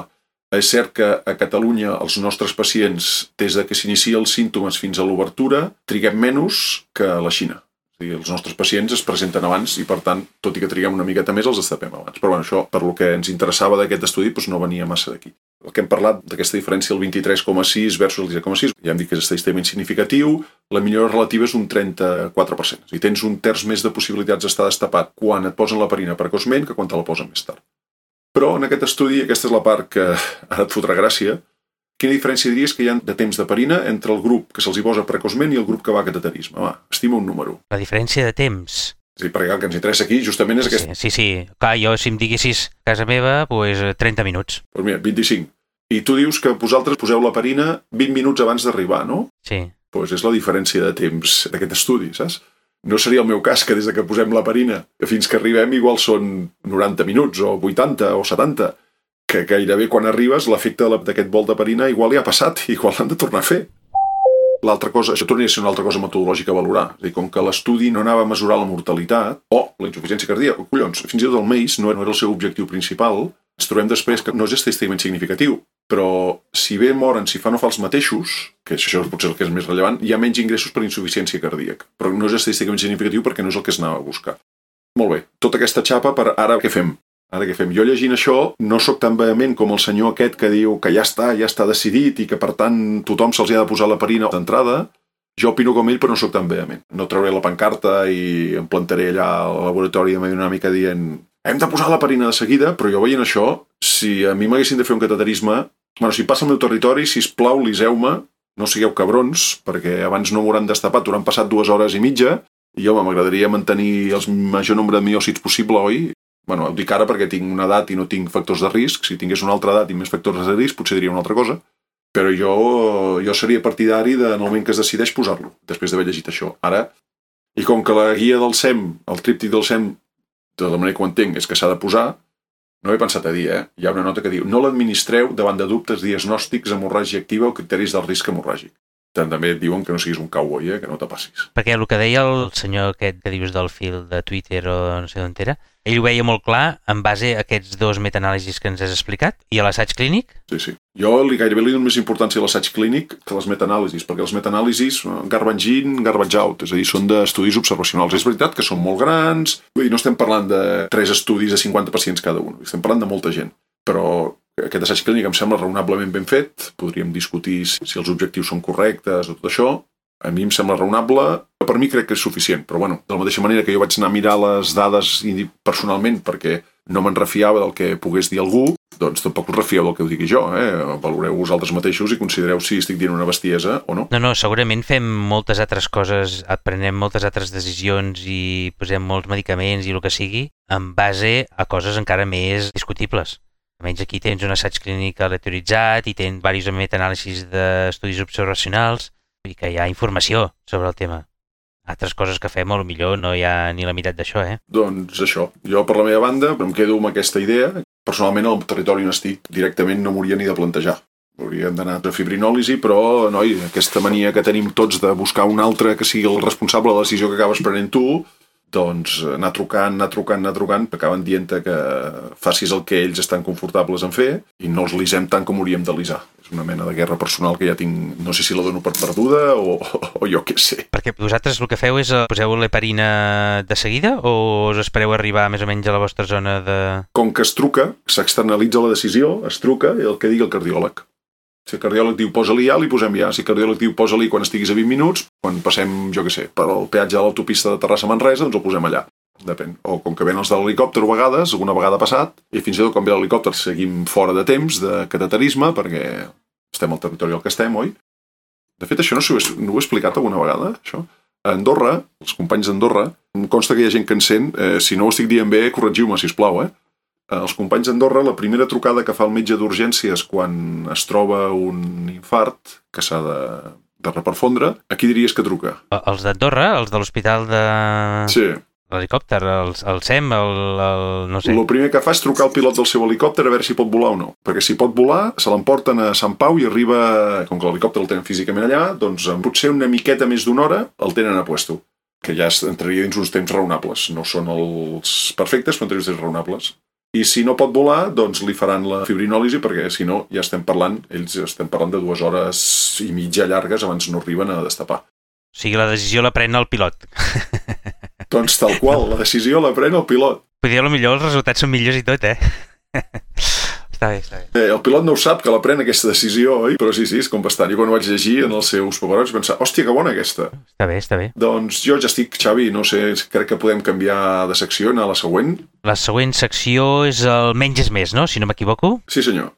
S3: És cert que a Catalunya els nostres pacients, des de que s'inicia els símptomes fins a l'obertura, triguem menys que a la Xina. És a dir, els nostres pacients es presenten abans i, per tant, tot i que triguem una miqueta més, els destapem abans. Però bueno, això, per lo que ens interessava d'aquest estudi, doncs no venia massa d'aquí. El que hem parlat d'aquesta diferència, el vint-i-tres coma sis versus el disset coma sis, ja hem dit que és estadísticament significatiu, la millora relativa és un trenta-quatre per cent. Si tens un terç més de possibilitats d'estar destapat quan et posen l'heparina precoçment que quan te la posen més tard. Però en aquest estudi, aquesta és la part que ara et fotrà gràcia, quina diferència diries que hi ha de temps d'heparina entre el grup que se'ls hi posa precoçment i el grup que va a cateterisme? Va, estima un número.
S2: La diferència de temps.
S3: És a dir, perquè el que ens interessa aquí justament és aquest...
S2: Sí, sí, sí. Clar, jo si em diguessis casa meva, doncs trenta minuts.
S3: Doncs mira, vint-i-cinc. I tu dius que vosaltres poseu l'heparina vint minuts abans d'arribar, no?
S2: Sí.
S3: Doncs és la diferència de temps d'aquest estudi, saps? No seria el meu cas que des de que posem l'heparina fins que arribem igual són noranta minuts o vuitanta o setanta, que gairebé quan arribes l'efecte d'aquest bol d'heparina igual ja ha passat, igual l'han de tornar a fer. L'altra cosa, això tornaria a ser una altra cosa metodològica a valorar. És a dir, com que l'estudi no anava a mesurar la mortalitat o la insuficiència cardíaca, collons, fins i tot el M A I S no era el seu objectiu principal, ens trobem després que no és estadísticament significatiu, però si bé moren, si fa no fa els mateixos, que això potser és el que és més rellevant, hi ha menys ingressos per insuficiència cardíaca, però no és estadísticament significatiu perquè no és el que es anava a buscar. Molt bé, tota aquesta xapa per ara què fem? Ara què fem? Jo llegint això no sóc tan vehement com el senyor aquest que diu que ja està, ja està decidit i que per tant tothom se'ls ha de posar l'heparina d'entrada. Jo opino com ell però no sóc tan vehement. No trauré la pancarta i em plantaré allà al laboratori de hemodinàmica dient hem de posar l'heparina de seguida, però jo veient això, si a mi m'haguessin de fer un cateterisme, bueno, si passa al meu territori, sisplau, liseu-me, no sigueu cabrons, perquè abans no m'hauran destapat, hauran passat dues hores i mitja, i home, m'agradaria mantenir el major nombre de miòcits possible, oi? Bueno, ho dic ara perquè tinc una edat i no tinc factors de risc. Si tingués una altra edat i més factors de risc, potser diria una altra cosa. Però jo, jo seria partidari de, en el moment que es decideix, posar-lo, després d'haver llegit això. Ara, i com que la guia del S E M, el tríptic del S E M, de la manera que ho entenc, és que s'ha de posar, no he pensat a dir, eh? Hi ha una nota que diu no l'administreu davant de dubtes diagnòstics, hemorràgia activa o criteris del risc hemorràgic. També et diuen que no siguis un cowboy, eh? Que no te passis.
S2: Perquè el que deia el senyor aquest que dius del fil de Twitter o no sé d'on era, ell ho veia molt clar en base a aquests dos metaanàlisis que ens has explicat i a l'assaig clínic?
S3: Sí, sí. Jo li gairebé li dono més importància a l'assaig clínic que a les metaanàlisis, perquè els metaanàlisis, garbage in, garbage out, és a dir, són d'estudis observacionals. És veritat que són molt grans, vull dir, no estem parlant de tres estudis de cinquanta pacients cada un, estem parlant de molta gent, però aquest assaig clínic em sembla raonablement ben fet, podríem discutir si els objectius són correctes o tot això, a mi em sembla raonable, per mi crec que és suficient, però bueno, de la mateixa manera que jo vaig anar a mirar les dades personalment perquè no me'n refiava del que pogués dir algú, doncs tampoc us refieu del que ho digui jo, eh? Valoreu vosaltres mateixos i considereu si estic dient una bestiesa o no.
S2: No, no, segurament fem moltes altres coses, prenem moltes altres decisions i posem molts medicaments i el que sigui en base a coses encara més discutibles. Almenys aquí tens un assaig clínic aleatoritzat i tens diversos metaanàlisis d'estudis observacionals i que hi ha informació sobre el tema. Altres coses que fem, potser no hi ha ni la meitat d'això, eh?
S3: Doncs això. Jo, per la meva banda, em quedo amb aquesta idea. Personalment, al territori on estic, directament no m'hauria ni de plantejar. Hauríem d'anar a fibrinòlisi, però, noi, aquesta mania que tenim tots de buscar un altre que sigui el responsable de la decisió que acabes prenent tu, doncs anar trucant, anar trucant, anar trucant, acaben dient que facis el que ells estan confortables en fer i no els lisem tant com hauríem de lisar. És una mena de guerra personal que ja tinc, no sé si la dono per perduda o, o jo què sé.
S2: Perquè vosaltres el que feu és poseu l'heparina de seguida o us espereu arribar més o menys a la vostra zona de...
S3: Com que es truca, s'externalitza la decisió, es truca i el que digui el cardiòleg. Si el cardiòleg diu posa-li ja, li posem ja. Si el cardiòleg diu posa-li quan estiguis a vint minuts, quan passem, jo què sé, per al peatge de l'autopista de Terrassa-Manresa, doncs el posem allà. Depèn. O com que ven els de l'helicòpter a vegades, alguna vegada ha passat, i fins i tot quan ve l'helicòpter seguim fora de temps de cateterisme, perquè estem al territori al que estem, oi? De fet, això no, ho he, no ho he explicat alguna vegada, això. A Andorra, els companys d'Andorra, em consta que hi ha gent que en sent, eh, si no ho estic dient bé, corregiu-me, sisplau, eh? Els companys d'Andorra, la primera trucada que fa el metge d'urgències quan es troba un infart que s'ha de, de reperfondre, a qui diries que truca?
S2: Els d'Andorra, els de l'hospital de...
S3: Sí.
S2: L'helicòpter, el, el S E M, el, el... no sé.
S3: El primer que fa és trucar al pilot del seu helicòpter a veure si pot volar o no. Perquè si pot volar, se l'emporten a Sant Pau i arriba, com que l'helicòpter el tenen físicament allà, doncs potser una miqueta més d'una hora el tenen a puesto. Que ja entraria dins uns temps raonables. No són els perfectes, però entraria dins raonables. I si no pot volar, doncs li faran la fibrinòlisi, perquè si no ja estem parlant, ells estem parlant de dues hores i mitja llargues abans no arriben a destapar.
S2: O sigui, la decisió la pren el pilot.
S3: Doncs tal qual, la decisió la pren el pilot.
S2: Potser potser els resultats són millors i tot, eh? Està bé, està bé.
S3: Eh, el pilot no ho sap, que la pren aquesta decisió, oi? Però sí, sí, és com bastant. Jo quan ho vaig llegir en els seus paperots vaig pensar, hòstia, que bona aquesta.
S2: Està bé, està bé.
S3: Doncs jo ja estic, Xavi, no sé, crec que podem canviar de secció, anar a la següent.
S2: La següent secció és el menys és més, no? Si no m'equivoco.
S3: Sí, senyor.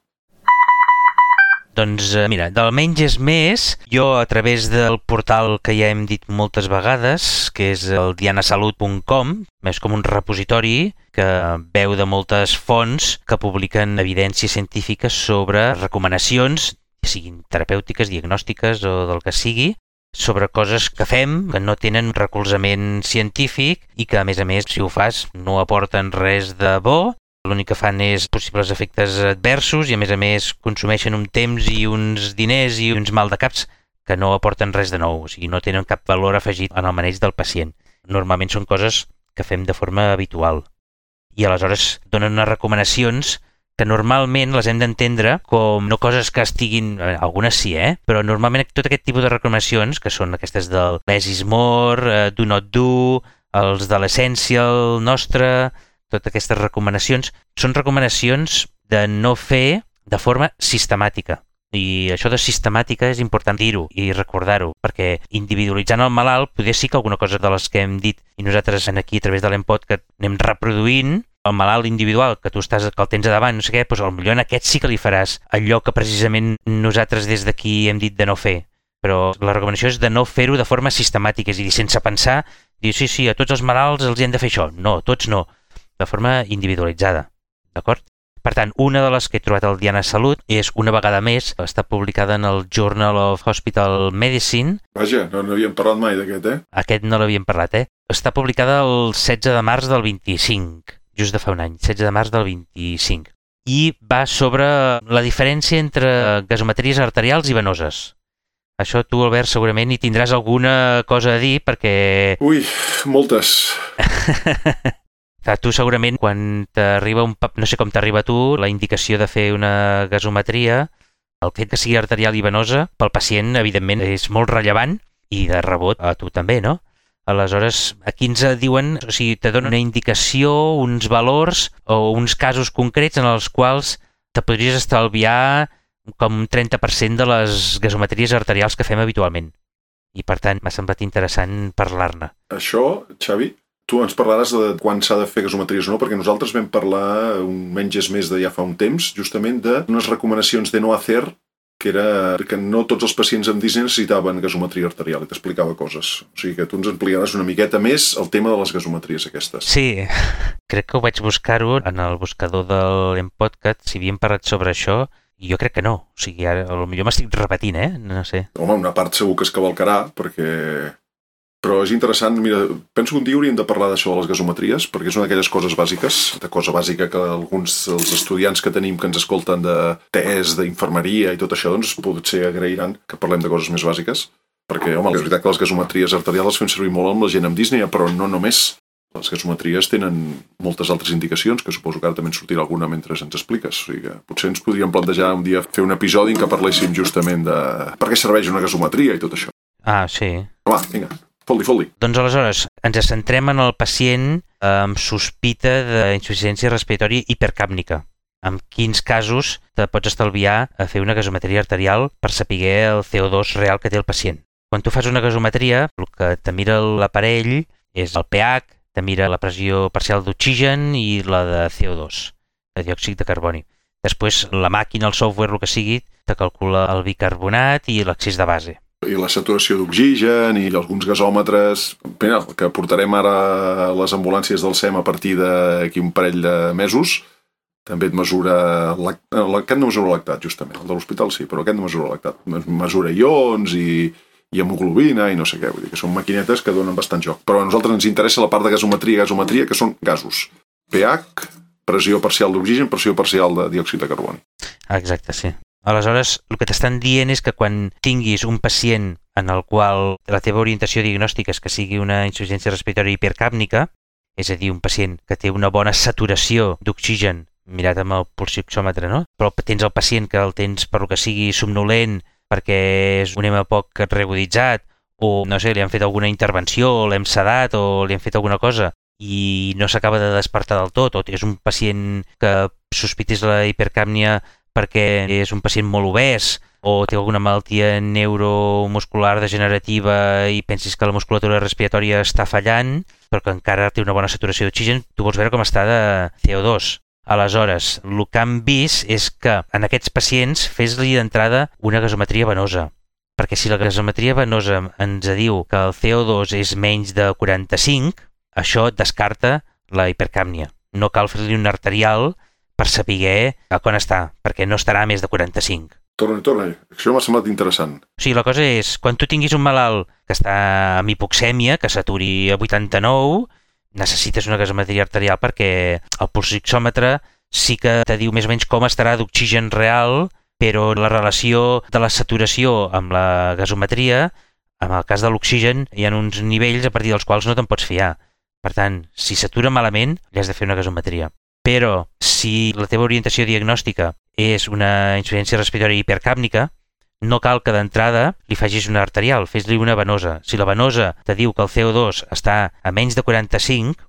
S2: Doncs mira, del menys és més, jo a través del portal que ja hem dit moltes vegades, que és el diana salut punt com, és com un repositori que veu de moltes fonts que publiquen evidències científiques sobre recomanacions, siguin terapèutiques, diagnòstiques o del que sigui, sobre coses que fem que no tenen recolzament científic i que, a més a més, si ho fas, no aporten res de bo. L'únic que fan és possibles efectes adversos i, a més a més, consumeixen un temps i uns diners i uns maldecaps que no aporten res de nou, o sigui, no tenen cap valor afegit en el maneig del pacient. Normalment són coses que fem de forma habitual. I aleshores donen unes recomanacions que normalment les hem d'entendre com no coses que estiguin... Algunes sí, eh? Però normalment tot aquest tipus de recomanacions, que són aquestes del less is more, uh, do not do, els de l'essential nostre... Totes aquestes recomanacions són recomanacions de no fer de forma sistemàtica. I això de sistemàtica és important dir-ho i recordar-ho, perquè individualitzant el malalt, potser sí que alguna cosa de les que hem dit i nosaltres aquí a través de l'Empod que anem reproduint, el malalt individual que tu estàs, que el tens a davant, no sé què, doncs potser en aquest sí que li faràs allò que precisament nosaltres des d'aquí hem dit de no fer. Però la recomanació és de no fer-ho de forma sistemàtica, és a dir, sense pensar, dir sí, sí, a tots els malalts els hi hem de fer això. No, tots no. De forma individualitzada, d'acord? Per tant, una de les que he trobat al Diana Salut és, una vegada més, està publicada en el Journal of Hospital Medicine.
S3: Vaja, no n'havíem parlat mai d'aquest, eh?
S2: Aquest no l'havíem parlat, eh? Està publicada el setze de març del vint-i-cinc, just de fa un any, setze de març del vint-i-cinc. I va sobre la diferència entre gasometries arterials i venoses. Això tu, Albert, segurament hi tindràs alguna cosa a dir perquè...
S3: Ui, moltes.
S2: Tu segurament quan t'arriba un no sé com t'arriba a tu la indicació de fer una gasometria, el fet que sigui arterial i venosa pel pacient evidentment és molt rellevant i de rebot a tu també, no? Aleshores, aquí ens diuen, o sigui, te donen una indicació, uns valors o uns casos concrets en els quals te podries estalviar com un trenta per cent de les gasometries arterials que fem habitualment. I per tant, m'ha semblat interessant parlar-ne.
S3: Això, Xavi, tu ens parlaràs de quan s'ha de fer gasometries o no, perquè nosaltres vam parlar un menys és més de ja fa un temps, justament d'unes recomanacions de no hacer, que era que no tots els pacients amb Disney necessitaven gasometria arterial, i t'explicava coses. O sigui que tu ens ampliaràs una miqueta més el tema de les gasometries aquestes.
S2: Sí, crec que ho vaig buscar-ho en el buscador del Empodcast, si havíem parlat sobre això, i jo crec que no. O sigui, ara potser m'estic repetint, eh? No sé.
S3: Home, una part segur que es cavalcarà, perquè... Però és interessant, mira, penso que un dia hauríem de parlar d'això de les gasometries, perquè és una d'aquelles coses bàsiques, de cosa bàsica que alguns dels estudiants que tenim que ens escolten de test, d'infermeria i tot això, doncs potser agrairan que parlem de coses més bàsiques, perquè, home, és veritat que les gasometries arterials les fem servir molt amb la gent amb Disney, però no només. Les gasometries tenen moltes altres indicacions, que suposo que ara també en sortirà alguna mentre ens expliques. O sigui que potser ens podríem plantejar un dia fer un episodi en què parléssim justament de per què serveix una gasometria i tot això.
S2: Ah, sí.
S3: Va, vinga. Foli, foli.
S2: Doncs aleshores, ens centrem en el pacient amb sospita d'insuficiència respiratòria hipercàpnica. En quins casos te pots estalviar a fer una gasometria arterial per saber el C O dos real que té el pacient. Quan tu fas una gasometria, el que te mira l'aparell és el pH, te mira la pressió parcial d'oxigen i la de C O dos, de diòxid de carboni. Després, la màquina, el software, el que sigui, te calcula el bicarbonat i l'excés de base.
S3: I la saturació d'oxigen i alguns gasòmetres. Mira, el que portarem ara a les ambulàncies del S E M a partir d'aquí un parell de mesos, també et mesura... Aquest no mesura lactat, justament. El de l'hospital sí, però aquest no mesura lactat. Mesura ions i, i hemoglobina i no sé què. Vull dir que són maquinetes que donen bastant joc. Però a nosaltres ens interessa la part de gasometria i gasometria, que són gasos. pH, pressió parcial d'oxigen, pressió parcial de diòxid de carboni.
S2: Exacte, sí. Aleshores, el que t'estan dient és que quan tinguis un pacient en el qual la teva orientació diagnòstica és que sigui una insuficiència respiratòria hipercàpnica, és a dir, un pacient que té una bona saturació d'oxigen, mirat amb el pulsioxòmetre, no? Però tens el pacient que el tens per lo que sigui somnolent, perquè és un hema poc reaguditzat, o no sé, li han fet alguna intervenció, o l'hem sedat, o li han fet alguna cosa, i no s'acaba de despertar del tot, o és un pacient que sospitis la hipercàpnia perquè és un pacient molt obès, o té alguna malaltia neuromuscular degenerativa i pensis que la musculatura respiratòria està fallant, però que encara té una bona saturació d'oxigen, tu vols veure com està de C O dos. Aleshores, el que han vist és que en aquests pacients fes-li d'entrada una gasometria venosa, perquè si la gasometria venosa ens diu que el C O dos és menys de quaranta-cinc, això descarta la hipercàpnia. No cal fer-li un arterial per saber a quan està, perquè no estarà a més de quaranta-cinc.
S3: Torna, torna. Això m'ha semblat interessant.
S2: O sigui, la cosa és, quan tu tinguis un malalt que està amb hipoxèmia, que s'aturi a vuitanta-nou, necessites una gasometria arterial perquè el pulsioxòmetre sí que te diu més o menys com estarà d'oxigen real, però la relació de la saturació amb la gasometria, en el cas de l'oxigen, hi ha uns nivells a partir dels quals no te'n pots fiar. Per tant, si s'atura malament, li has de fer una gasometria. Però si la teva orientació diagnòstica és una insuficiència respiratòria hipercàpnica, no cal que d'entrada li facis una arterial, fes-li una venosa. Si la venosa te diu que el C O dos està a menys de quaranta-cinc,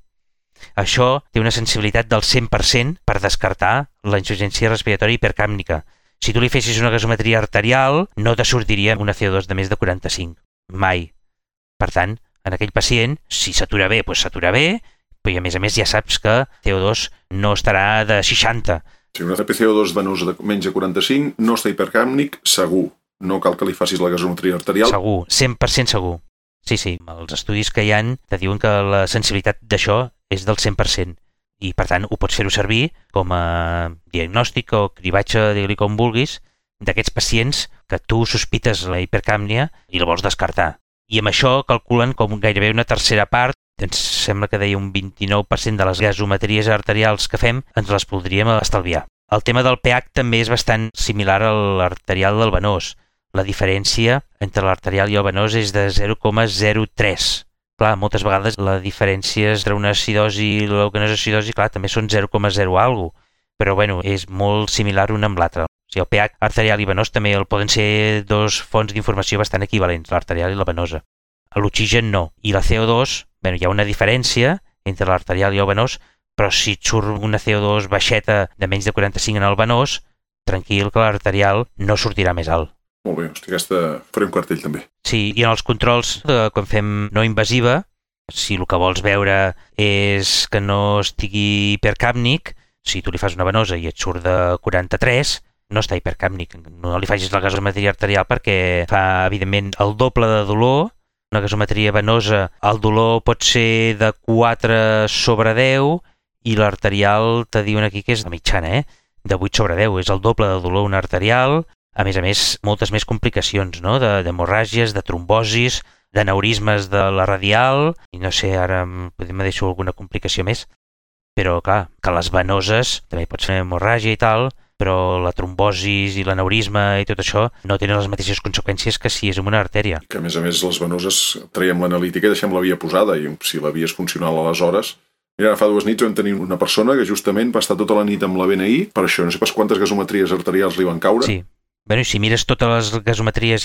S2: això té una sensibilitat del cent per cent per descartar la insuficiència respiratòria hipercàpnica. Si tu li fessis una gasometria arterial, no te sortiria una C O dos de més de quaranta-cinc. Mai. Per tant, en aquell pacient, si s'atura bé, doncs s'atura bé, però a més a més ja saps que C O dos no estarà de seixanta.
S3: Si una C O dos venosa de menys de quaranta-cinc no està hipercàpnic, segur. No cal que li facis la gasometria arterial.
S2: Segur, cent per cent segur. Sí, sí, els estudis que hi ha te diuen que la sensibilitat d'això és del cent per cent i per tant ho pots fer-ho servir com a diagnòstic o cribatge, digue-li com vulguis, d'aquests pacients que tu sospites la hipercàpnia i la vols descartar. I amb això calculen com gairebé una tercera part, ens sembla que deia un vint-i-nou per cent de les gasometries arterials que fem ens les podríem estalviar. El tema del pH també és bastant similar a l'arterial del venós. La diferència entre l'arterial i el venós és de zero coma zero tres. Clar, moltes vegades la diferència entre una acidosi i el que no és acidosi, clar, també són zero coma zero algo, però bueno, és molt similar un amb l'altre. O sigui, el pH arterial i venós també el poden ser dos fonts d'informació bastant equivalents, l'arterial i la venosa. L'oxigen no. I la C O dos, bueno, hi ha una diferència entre l'arterial i el venós, però si et surt una C O dos baixeta de menys de quaranta-cinc en el venós, tranquil que l'arterial no sortirà més alt.
S3: Molt bé, hosti, aquesta faré un cartell també.
S2: Sí, i en els controls de quan fem no invasiva, si el que vols veure és que no estigui hipercàpnic, si tu li fas una venosa i et surt de quaranta-tres, no està hipercàpnic. No li facis la gasometria arterial perquè fa, evidentment, el doble de dolor. Una gasometria venosa, el dolor pot ser de quatre sobre deu i l'arterial te diuen aquí que és de mitjana, eh? De vuit sobre deu. És el doble de dolor una arterial. A més a més, moltes més complicacions, no? D'hemorràgies, de trombosis, d'aneurismes de la radial, i no sé, ara potser me deixo alguna complicació més. Però, clar, que les venoses, també pots fer hemorràgia i tal, però la trombosis i l'aneurisma i tot això no tenen les mateixes conseqüències que si és en una artèria.
S3: Que a més a més les venoses traiem l'analítica i deixem la via posada, i si la via és funcional aleshores... Mira, fa dues nits vam tenir una persona que justament va estar tota la nit amb la B N I, per això no sé pas quantes gasometries arterials li van caure.
S2: Sí. Bueno, i si mires totes les gasometries,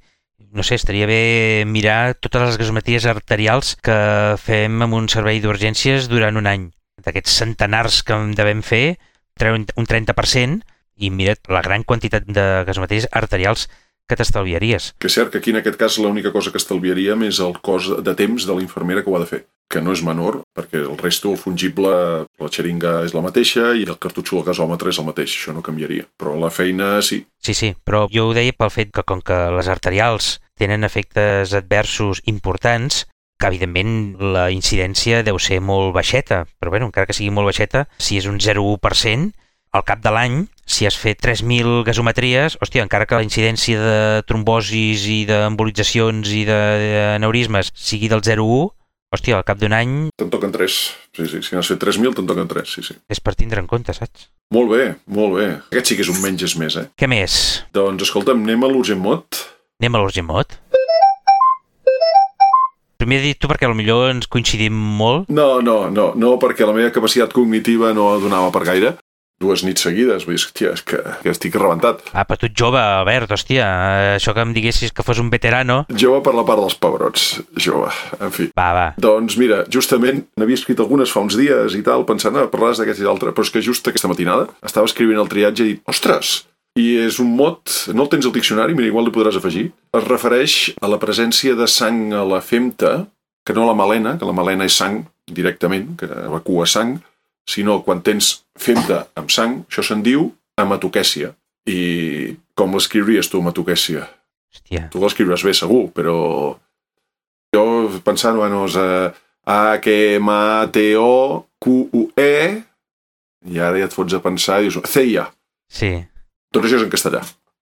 S2: no sé, estaria bé mirar totes les gasometries arterials que fem amb un servei d'urgències durant un any. D'aquests centenars que en devem fer, treu un trenta per cent i mira't la gran quantitat de gasometries arterials que t'estalviaries.
S3: Que és cert que aquí en aquest cas l'única cosa que estalviaríem és el cost de temps de la infermera que ho ha de fer, que no és menor, perquè el resto, el fungible, la xeringa és la mateixa i el cartutxo del gasòmetre és el mateix, això no canviaria. Però la feina sí.
S2: Sí, sí, però jo ho deia pel fet que com que les arterials tenen efectes adversos importants, que evidentment la incidència deu ser molt baixeta, però bueno, encara que sigui molt baixeta, si és un zero coma u per cent, al cap de l'any, si has fet tres mil gasometries, hòstia, encara que la incidència de trombosis i d'embolitzacions i d'aneurismes sigui del zero coma u, hòstia, al cap d'un any...
S3: Te'n toquen tres. Sí, sí, si n'has fet tres mil, te'n toquen tres, sí, sí.
S2: És per tindre en compte, saps?
S3: Molt bé, molt bé. Aquest sí que és un menys és més, eh?
S2: Què més?
S3: Doncs, escolta'm, anem a l'Urgent Mod.
S2: Anem a l'Urgent Mod. M'hi he dit tu perquè potser ens coincidim molt.
S3: No, no, no, no, perquè la meva capacitat cognitiva no donava per gaire. Dues nits seguides, vull dir, hòstia, és que, que estic rebentat.
S2: Ah, però tu ets jove, Albert, hòstia, això que em diguessis que fos un veterano...
S3: Jove per la part dels pebrots, jove, en fi.
S2: Va, va.
S3: Doncs mira, justament n'havia escrit algunes fa uns dies i tal, pensant, ah, parlaràs d'aquest i d'altre, però és que just aquesta matinada estava escrivint el triatge i he dit, ostres, i és un mot, no el tens al diccionari, mira, igual li podràs afegir, es refereix a la presència de sang a la femta, que no la melena, que la melena és sang directament, que evacua sang, sinó quan tens femta amb sang, això se'n diu hematoquèsia. I com l'escriuries tu, hematoquèsia?
S2: Hòstia.
S3: Tu l'escriuràs bé, segur, però jo pensant, bueno, és H M A T O Q U E i ara ja et fots a pensar i dius, C I A.
S2: Sí.
S3: Tot això és en castellà.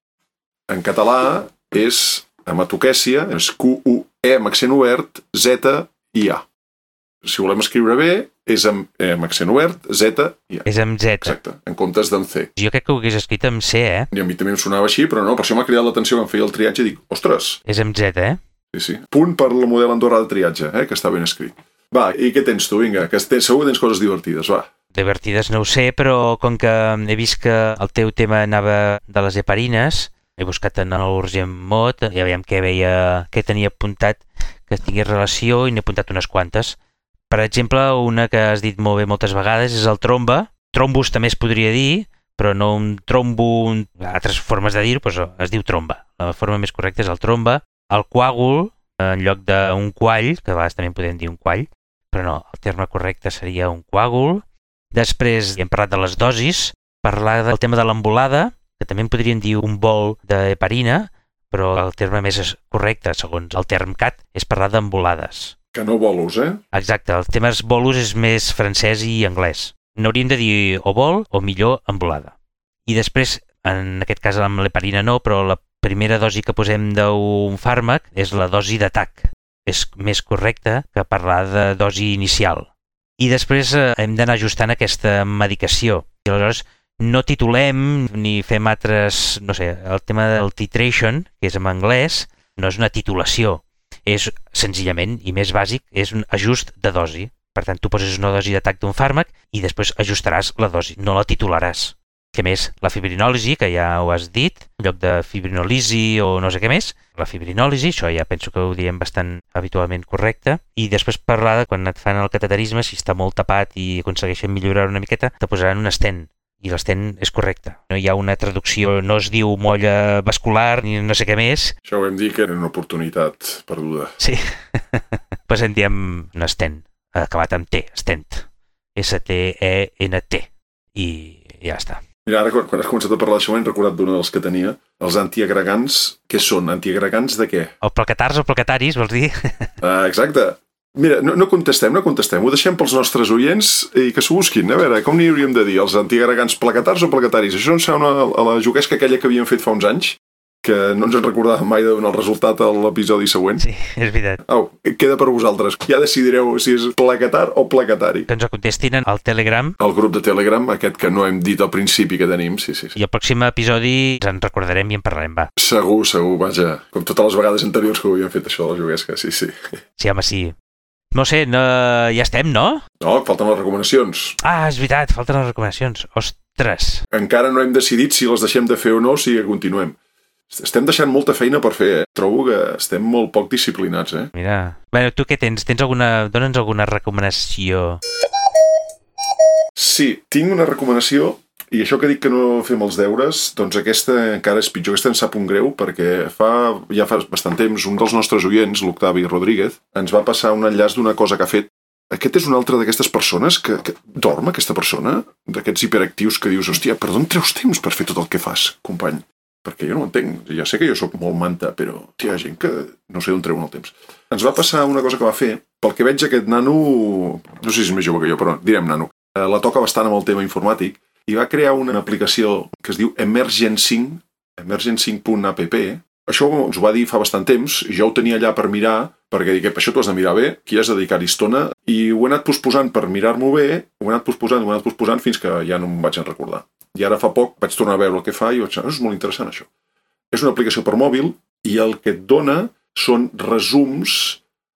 S3: En català és hematoquèsia, és Q U E amb accent obert, Z I A. Si volem escriure bé, és amb, eh, amb accent obert, Z i A.
S2: És amb Z.
S3: Exacte, en comptes d'en C.
S2: Jo crec que ho hagués escrit amb C, eh?
S3: I a mi també em sonava així, però no, per això m'ha cridat l'atenció quan feia el triatge i dic, ostres!
S2: És amb Z, eh?
S3: Sí, sí. Punt per el model Andorra de triatge, eh, que està ben escrit. Va, i què tens tu? Vinga, que tens, segur que tens coses divertides, va.
S2: Divertides no ho sé, però com que he vist que el teu tema anava de les heparines, he buscat en l'Urgent Mod i aviam què veia, què tenia apuntat que tingués relació i n'he apuntat unes quantes. Per exemple, una que has dit molt bé moltes vegades és el trombe. Trombus també es podria dir, però no un trombo, un... altres formes de dir-ho, doncs es diu tromba. La forma més correcta és el trombe. El coàgul, en lloc d'un quall, que a vegades també podem dir un quall, però no, el terme correcte seria un coàgul. Després hem parlat de les dosis, parlar del tema de l'embolada, que també en podríem dir un bol d'heparina, però el terme més correcte, segons el TermCat, és parlar d'embolades.
S3: Que no bolos, eh?
S2: Exacte, el tema bolos és més francès i anglès. N'hauríem de dir o bol o millor embolada. I després, en aquest cas amb l'heparina no, però la primera dosi que posem d'un fàrmac és la dosi d'atac. És més correcte que parlar de dosi inicial. I després eh, hem d'anar ajustant aquesta medicació. I aleshores no titulem ni fem altres... No sé, el tema del titration, que és en anglès, no és una titulació. És senzillament, i més bàsic, és un ajust de dosi. Per tant, tu poses una dosi d'atac d'un fàrmac i després ajustaràs la dosi, no la titularàs. Què més? La fibrinòlisi, que ja ho has dit, en lloc de fibrinolisi o no sé què més, la fibrinòlisi, això ja penso que ho diem bastant habitualment correcte, i després parlar de quan et fan el cateterisme, si està molt tapat i aconsegueixen millorar una miqueta, te posaran un estent. I l'estent és correcte. No hi ha una traducció, no es diu molla vascular ni no sé què més.
S3: Això ho hem dit que era una oportunitat perduda.
S2: Sí. Pues en diem un estent, acabat amb T, stent. S T E N T. I ja està.
S3: Mira, ara quan has començat a parlar d'això m'he recordat d'una dels que tenia. Els antiagregants, què són? Antiagregants de què?
S2: El placatars o placataris, vols dir?
S3: Ah, exacte. Mira, no, no contestem, no contestem. Ho deixem pels nostres oients i que s'ho busquin. A veure, com n'hi hauríem de dir? Els antiagregants placatars o placataris? Això ens sona a la juguesca aquella que havíem fet fa uns anys, que no ens en recordàvem mai de donar el resultat a l'episodi següent.
S2: Sí, és veritat.
S3: Au, queda per vosaltres. Ja decidireu si és placatar o placatari.
S2: Que ens ho contestin al Telegram.
S3: El grup de Telegram, aquest que no hem dit al principi que tenim, sí, sí. sí.
S2: I el pròxim episodi ens en recordarem i en parlarem, va.
S3: Segur, segur, vaja. Com totes les vegades anteriors que ho havíem fet això de la juguesca, sí, sí.
S2: Sí, home, sí. No sé, no, ja estem, no?
S3: No, falten les recomanacions.
S2: Ah, és veritat, falten les recomanacions. Ostres!
S3: Encara no hem decidit si les deixem de fer o no, si continuem. Estem deixant molta feina per fer, eh? Trobo que estem molt poc disciplinats, eh?
S2: Mira, bueno, tu què tens? Tens alguna... Dóna'ns alguna recomanació.
S3: Sí, tinc una recomanació, i això que dic que no fem els deures, doncs aquesta encara és pitjor, aquesta em sap un greu, perquè fa ja fa bastant temps un dels nostres oients, l'Octavi Rodríguez, ens va passar un enllaç d'una cosa que ha fet. Aquest és una altra d'aquestes persones que, que dorm, aquesta persona, d'aquests hiperactius que dius, hòstia, per d'on treus temps per fer tot el que fas, company? Perquè jo no ho entenc, ja sé que jo sóc molt manta, però hi ha gent que no sé d'on treuen el temps. Ens va passar una cosa que va fer, pel que veig aquest nano, no sé si és més jove que jo, però direm nano, la toca bastant amb el tema informàtic, i va crear una aplicació que es diu Emergencing, emergencing punt app. Això ens ho va dir fa bastant temps, jo ho tenia allà per mirar, perquè dic, això t'ho has de mirar bé, que hi has de dedicar-hi estona, i ho he anat posposant per mirar-m'ho bé, ho he anat posposant, ho he anat posposant fins que ja no me'n vaig en recordar. I ara fa poc vaig tornar a veure el que fa i vaig dir, és molt interessant això. És una aplicació per mòbil i el que et dona són resums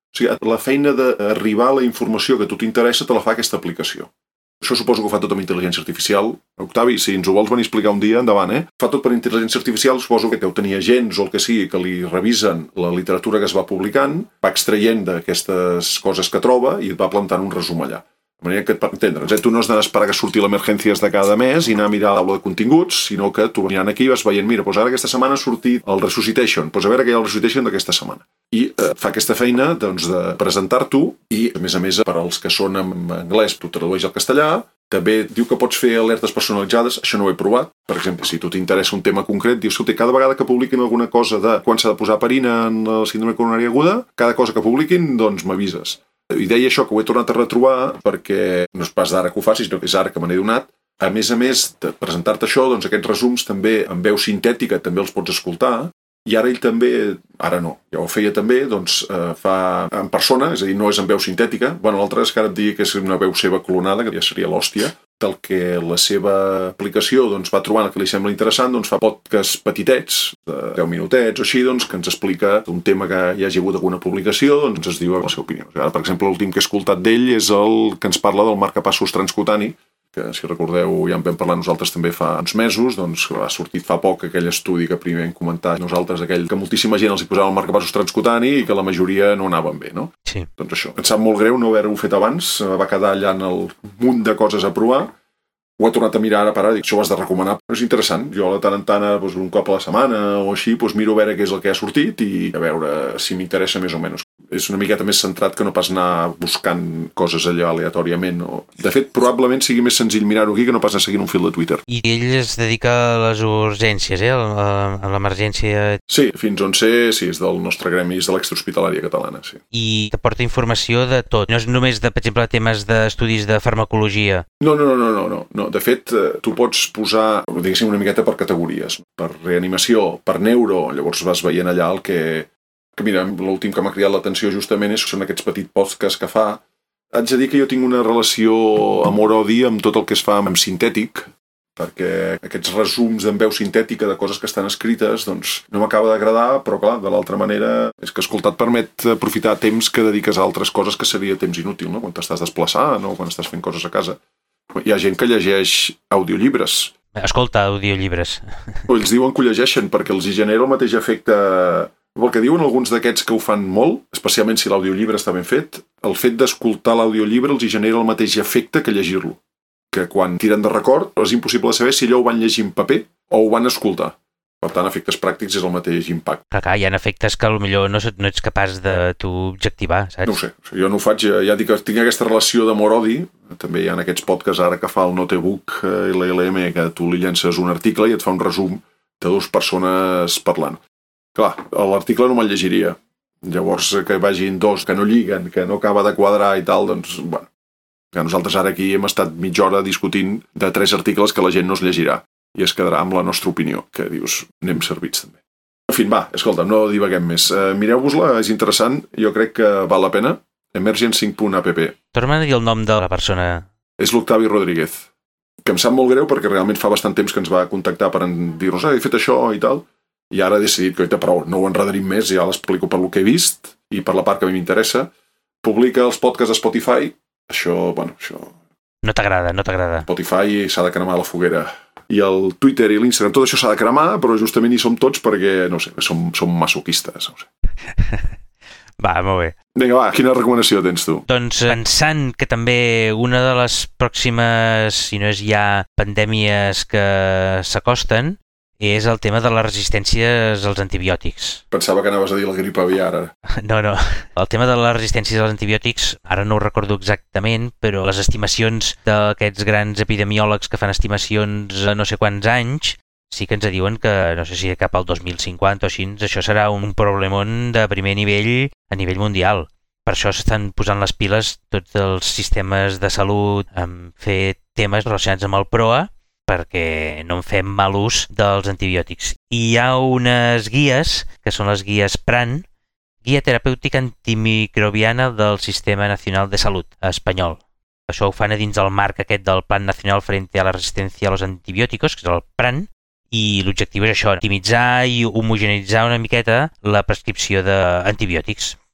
S3: O sigui, la feina d'arribar a la informació que a tu t'interessa te la fa aquesta aplicació. Això suposo que ho fa tot amb intel·ligència artificial. Octavi, si ens ho vols venir a explicar un dia, endavant, eh? Fa tot per intel·ligència artificial, suposo que deu tenir agents o el que sigui que li revisen la literatura que es va publicant, va extraient d'aquestes coses que troba i et va plantant un resum allà. De manera que, per entendre'ns, eh? Tu no has d'anar a esperar que surti l'emergències de cada mes i anar a mirar l'aula de continguts, sinó que tu mirant aquí vas veient, mira, doncs ara aquesta setmana ha sortit el Resuscitation, doncs a veure què hi ha el Resuscitation d'aquesta setmana. I eh, fa aquesta feina doncs, de presentar-t'ho i, a més a més, per als que són en anglès, tu tradueix al castellà. També diu que pots fer alertes personalitzades, això no ho he provat. Per exemple, si tu t'interessa un tema concret, dius, escolta, cada vegada que publiquin alguna cosa de quan s'ha de posar heparina en la síndrome coronària aguda, cada cosa que publiquin, doncs m'avises. I deia això, que ho he tornat a retrobar perquè no és pas d'ara que ho facis, sinó que és ara que me n'he donat. A més a més de presentar-te això, doncs aquests resums també en veu sintètica també els pots escoltar. I ara ell també, ara no, ja ho feia també, doncs eh, fa en persona, és a dir, no és en veu sintètica. Bueno, l'altre és que ara et digui que és una veu seva clonada, que ja seria l'hòstia, del que la seva aplicació doncs, va trobant el que li sembla interessant, doncs fa podcasts petitets, de deu minutets o així, doncs, que ens explica un tema que hi hagi hagut alguna publicació, doncs ens diu la seva opinió. Ara, per exemple, l'últim que he escoltat d'ell és el que ens parla del marcapassos transcutani, que si recordeu ja en vam parlar nosaltres també fa uns mesos, doncs ha sortit fa poc aquell estudi que primer hem comentat nosaltres, aquell que moltíssima gent els hi posava el marcapassos transcutani i que la majoria no anaven bé, no?
S2: Sí.
S3: Doncs això. Em sap molt greu no haver-ho fet abans, va quedar allà en el munt de coses a provar, ho he tornat a mirar ara per ara, dic, això ho has de recomanar. Però és interessant, jo de tant en tant, doncs, un cop a la setmana o així, doncs, miro a veure què és el que ha sortit i a veure si m'interessa més o menys. És una miqueta més centrat que no pas anar buscant coses allà aleatòriament. O... De fet, probablement sigui més senzill mirar-ho aquí que no pas anar seguint un fil de Twitter.
S2: I ell es dedica a les urgències, eh? A l'emergència...
S3: Sí, fins on sé, sí, és del nostre gremi, és de l'extrahospitalària catalana, sí.
S2: I t'aporta informació de tot, no és només, de, per exemple, temes d'estudis de farmacologia.
S3: No, no, no, no, no, no. De fet, tu pots posar, diguéssim, una miqueta per categories. Per reanimació, per neuro, llavors vas veient allà el que... que mira, l'últim que m'ha cridat l'atenció justament és, són aquests petits podcasts que fa. Haig de dir que jo tinc una relació amor-odi amb tot el que es fa amb sintètic, perquè aquests resums en veu sintètica de coses que estan escrites doncs no m'acaba d'agradar, però clar, de l'altra manera és que escoltar et permet aprofitar temps que dediques a altres coses que seria temps inútil, no? Quan t'estàs desplaçant o quan estàs fent coses a casa. Hi ha gent que llegeix audiollibres.
S2: Escolta audiollibres.
S3: O ells diuen que ho llegeixen perquè els hi genera el mateix efecte... El que diuen alguns d'aquests que ho fan molt, especialment si l'audiollibre està ben fet, el fet d'escoltar l'audiollibre els hi genera el mateix efecte que llegir-lo. Que quan tiren de record és impossible saber si allò ho van llegir en paper o ho van escoltar. Per tant, efectes pràctics és el mateix impacte.
S2: Clar, clar, hi ha efectes que potser no, no ets capaç de tu objectivar, saps?
S3: No ho sé, jo no ho faig, ja dic que tinc aquesta relació d'amor-odi, també hi ha aquests podcasts ara que fa el Notebook L L M, que tu li llences un article i et fa un resum de dues persones parlant. Clar, l'article no me'l llegiria. Llavors, que vagin dos que no lliguen, que no acaba de quadrar i tal, doncs, bueno, que nosaltres ara aquí hem estat mitja hora discutint de tres articles que la gent no es llegirà i es quedarà amb la nostra opinió, que dius, anem servits també. En fi, va, escolta, no divaguem més. Uh, mireu-vos-la, és interessant, jo crec que val la pena. emergent cinc punt app.
S2: Torna a dir el nom de la persona.
S3: És l'Octavi Rodríguez, que em sap molt greu perquè realment fa bastant temps que ens va contactar per dir-nos, ah, he fet això i tal, i ara he decidit que, oita, prou, no ho enredarim més, ja l'explico per lo que he vist i per la part que a mi m'interessa. Publica els podcasts a Spotify. Això, bueno, això...
S2: No t'agrada, no t'agrada.
S3: Spotify s'ha de cremar a la foguera. I el Twitter i l'Instagram, tot això s'ha de cremar, però justament hi som tots perquè, no sé, som, som masoquistes, no sé.
S2: Va, molt bé.
S3: Vinga, va, quina recomanació tens tu?
S2: Doncs pensant que també una de les pròximes, si no és ja pandèmies que s'acosten, és el tema de les resistències als antibiòtics.
S3: Pensava que anaves a dir la grip aviar ara.
S2: No, no. El tema de les resistències als antibiòtics, ara no ho recordo exactament, però les estimacions d'aquests grans epidemiòlegs que fan estimacions a no sé quants anys, sí que ens diuen que, no sé si cap al dos mil cinquanta o així, això serà un problemón de primer nivell a nivell mundial. Per això s'estan posant les piles tots els sistemes de salut en fer temes relacionats amb el P R O A, perquè no en fem mal ús dels antibiòtics. I hi ha unes guies, que són les guies PRAN, Guia Terapèutica Antimicrobiana del Sistema Nacional de Salut espanyol. Això ho fan a dins del marc aquest del Plan Nacional Frente a la Resistencia a los Antibióticos, que és el PRAN, i l'objectiu és això, optimitzar i homogeneitzar una miqueta la prescripció d'antibiòtics.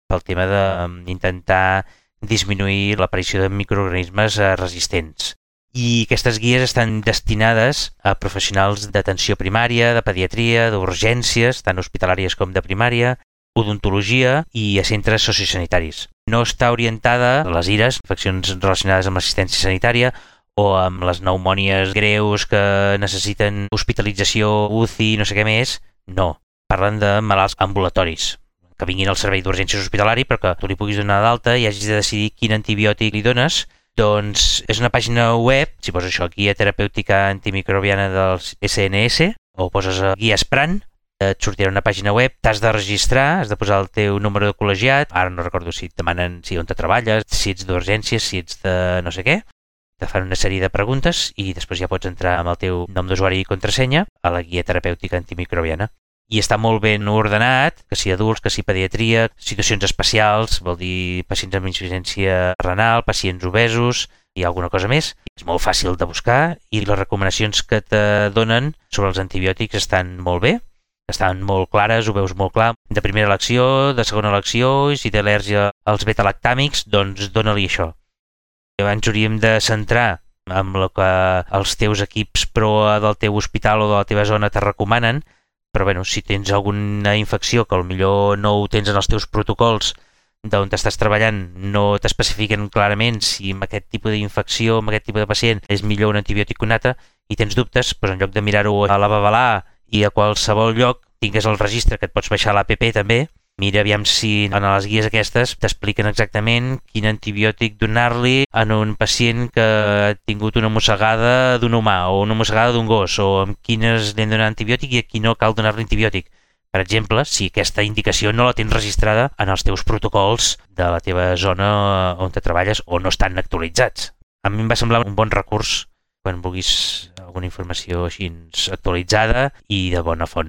S2: pel tema d'intentar disminuir l'aparició de microorganismes resistents. I aquestes guies estan destinades a professionals d'atenció primària, de pediatria, d'urgències, tant hospitalàries com de primària, odontologia i a centres sociosanitaris. No està orientada a les I R As, infeccions relacionades amb l'assistència sanitària, o amb les pneumònies greus que necessiten hospitalització, U C I, no sé què més. No, parlen de malalts ambulatoris, que vinguin al servei d'urgències hospitalari però que tu li puguis donar d'alta i hagis de decidir quin antibiòtic li dones. Doncs és una pàgina web, si poses això, Guia Terapèutica Antimicrobiana dels S N S, o poses Guia Spran, et sortirà una pàgina web, t'has de registrar, has de posar el teu número de col·legiat, ara no recordo si et demanen si on te treballes, si ets d'urgències, si ets de no sé què, te fan una sèrie de preguntes i després ja pots entrar amb el teu nom d'usuari i contrasenya a la Guia Terapèutica Antimicrobiana. I està molt ben ordenat, que si adults, que si pediatria, situacions especials, vol dir pacients amb insuficiència renal, pacients obesos i alguna cosa més. És molt fàcil de buscar i les recomanacions que te donen sobre els antibiòtics estan molt bé, estan molt clares, ho veus molt clar. De primera elecció, de segona elecció, i si té al·lèrgia als beta-lactàmics, doncs dona-li això. Abans hauríem de centrar amb el que els teus equips proa del teu hospital o de la teva zona te recomanen, però bueno, si tens alguna infecció que potser no ho tens en els teus protocols d'on estàs treballant, no t'especifiquen clarament si amb aquest tipus d'infecció, amb aquest tipus de pacient, és millor un antibiòtic que un altre, i tens dubtes, doncs en lloc de mirar-ho a la Babalà i a qualsevol lloc, tingues el registre que et pots baixar a l'app també, mira aviam si en les guies aquestes t'expliquen exactament quin antibiòtic donar-li en un pacient que ha tingut una mossegada d'un humà o una mossegada d'un gos, o amb quines li han donat antibiòtic i a qui no cal donar-li antibiòtic. Per exemple, si aquesta indicació no la tens registrada en els teus protocols de la teva zona on te treballes o no estan actualitzats. A mi em va semblar un bon recurs quan vulguis alguna informació així actualitzada i de bona font.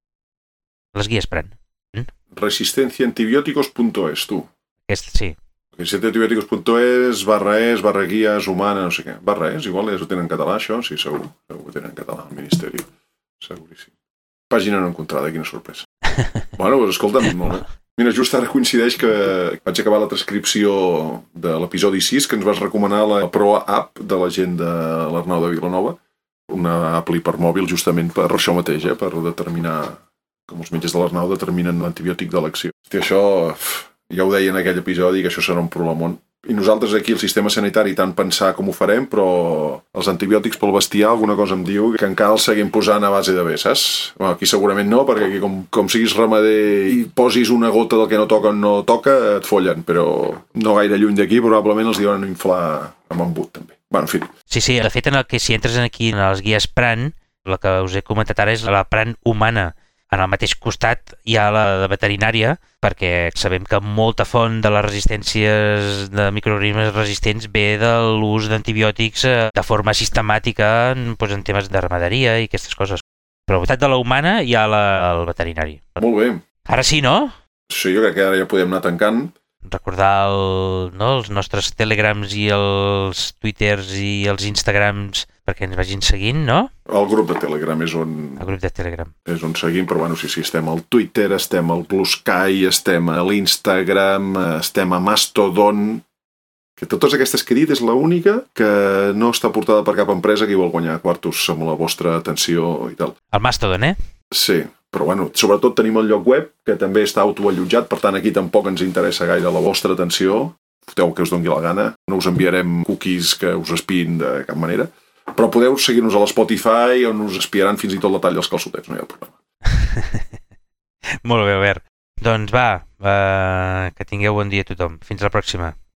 S2: Les guies Spran.
S3: resistencia antibióticos punto es, tú.
S2: Aquest, sí.
S3: resistencia antibióticos punto es, barra es, barra guías, humana, no sé què. Barra es, igual, ho tenen en català, això? Sí, segur. Segur que tenen en català, el Ministeri. Seguríssim. Pàgina no encontrada, quina sorpresa. Bueno, doncs escolta'm, molt bé. Mira, just ara coincideix que vaig acabar la transcripció de l'episodi sis que ens vas recomanar la Pro App de la gent de l'Arnau de Vilanova, una apli per mòbil justament per això mateix, eh? Per determinar com els metges de l'Arnau determinen l'antibiòtic d'elecció. Hosti, això, ja ho deia en aquell episodi, que això serà un problemón. I nosaltres aquí, el sistema sanitari, tant pensar com ho farem, però els antibiòtics pel bestiar, alguna cosa em diu que encara els seguim posant a base de bé, saps? Bueno, aquí segurament no, perquè aquí com, com siguis ramader i posis una gota del que no toca o no toca, et follen, però no gaire lluny d'aquí, probablement els diuen inflar amb embut, també. Bueno, en fi.
S2: Sí, sí, de fet, en el que si entres aquí en les guies Pran, la que us he comentat ara és la Pran humana. En el mateix costat hi ha la de veterinària, perquè sabem que molta font de les resistències de microorganismes resistents ve de l'ús d'antibiòtics de forma sistemàtica doncs, en temes de ramaderia i aquestes coses. Però al costat de la humana hi ha la, el veterinari.
S3: Molt bé.
S2: Ara sí, no?
S3: Sí, jo crec que ara ja podem anar tancant.
S2: Recordar el, no, els nostres telegrams i els twitters i els instagrams perquè ens vagin seguint, no?
S3: El grup de Telegram és on...
S2: El grup de Telegram.
S3: És on seguim, però bueno, sí, sí, estem al Twitter, estem al Blue Sky, estem a l'Instagram, estem a Mastodon, que totes aquestes que he dit és l'única que no està portada per cap empresa que hi vol guanyar quartos amb la vostra atenció i tal.
S2: El Mastodon, eh?
S3: Sí, però bueno, sobretot tenim el lloc web, que també està autoallotjat, per tant aquí tampoc ens interessa gaire la vostra atenció, foteu que us doni la gana, no us enviarem cookies que us espiïn de cap manera, però podeu seguir-nos a l'Spotify on us espiaran fins i tot la talla dels calçotets, no hi ha problema.
S2: Molt bé, Albert. Doncs va, uh, que tingueu bon dia a tothom. Fins la pròxima.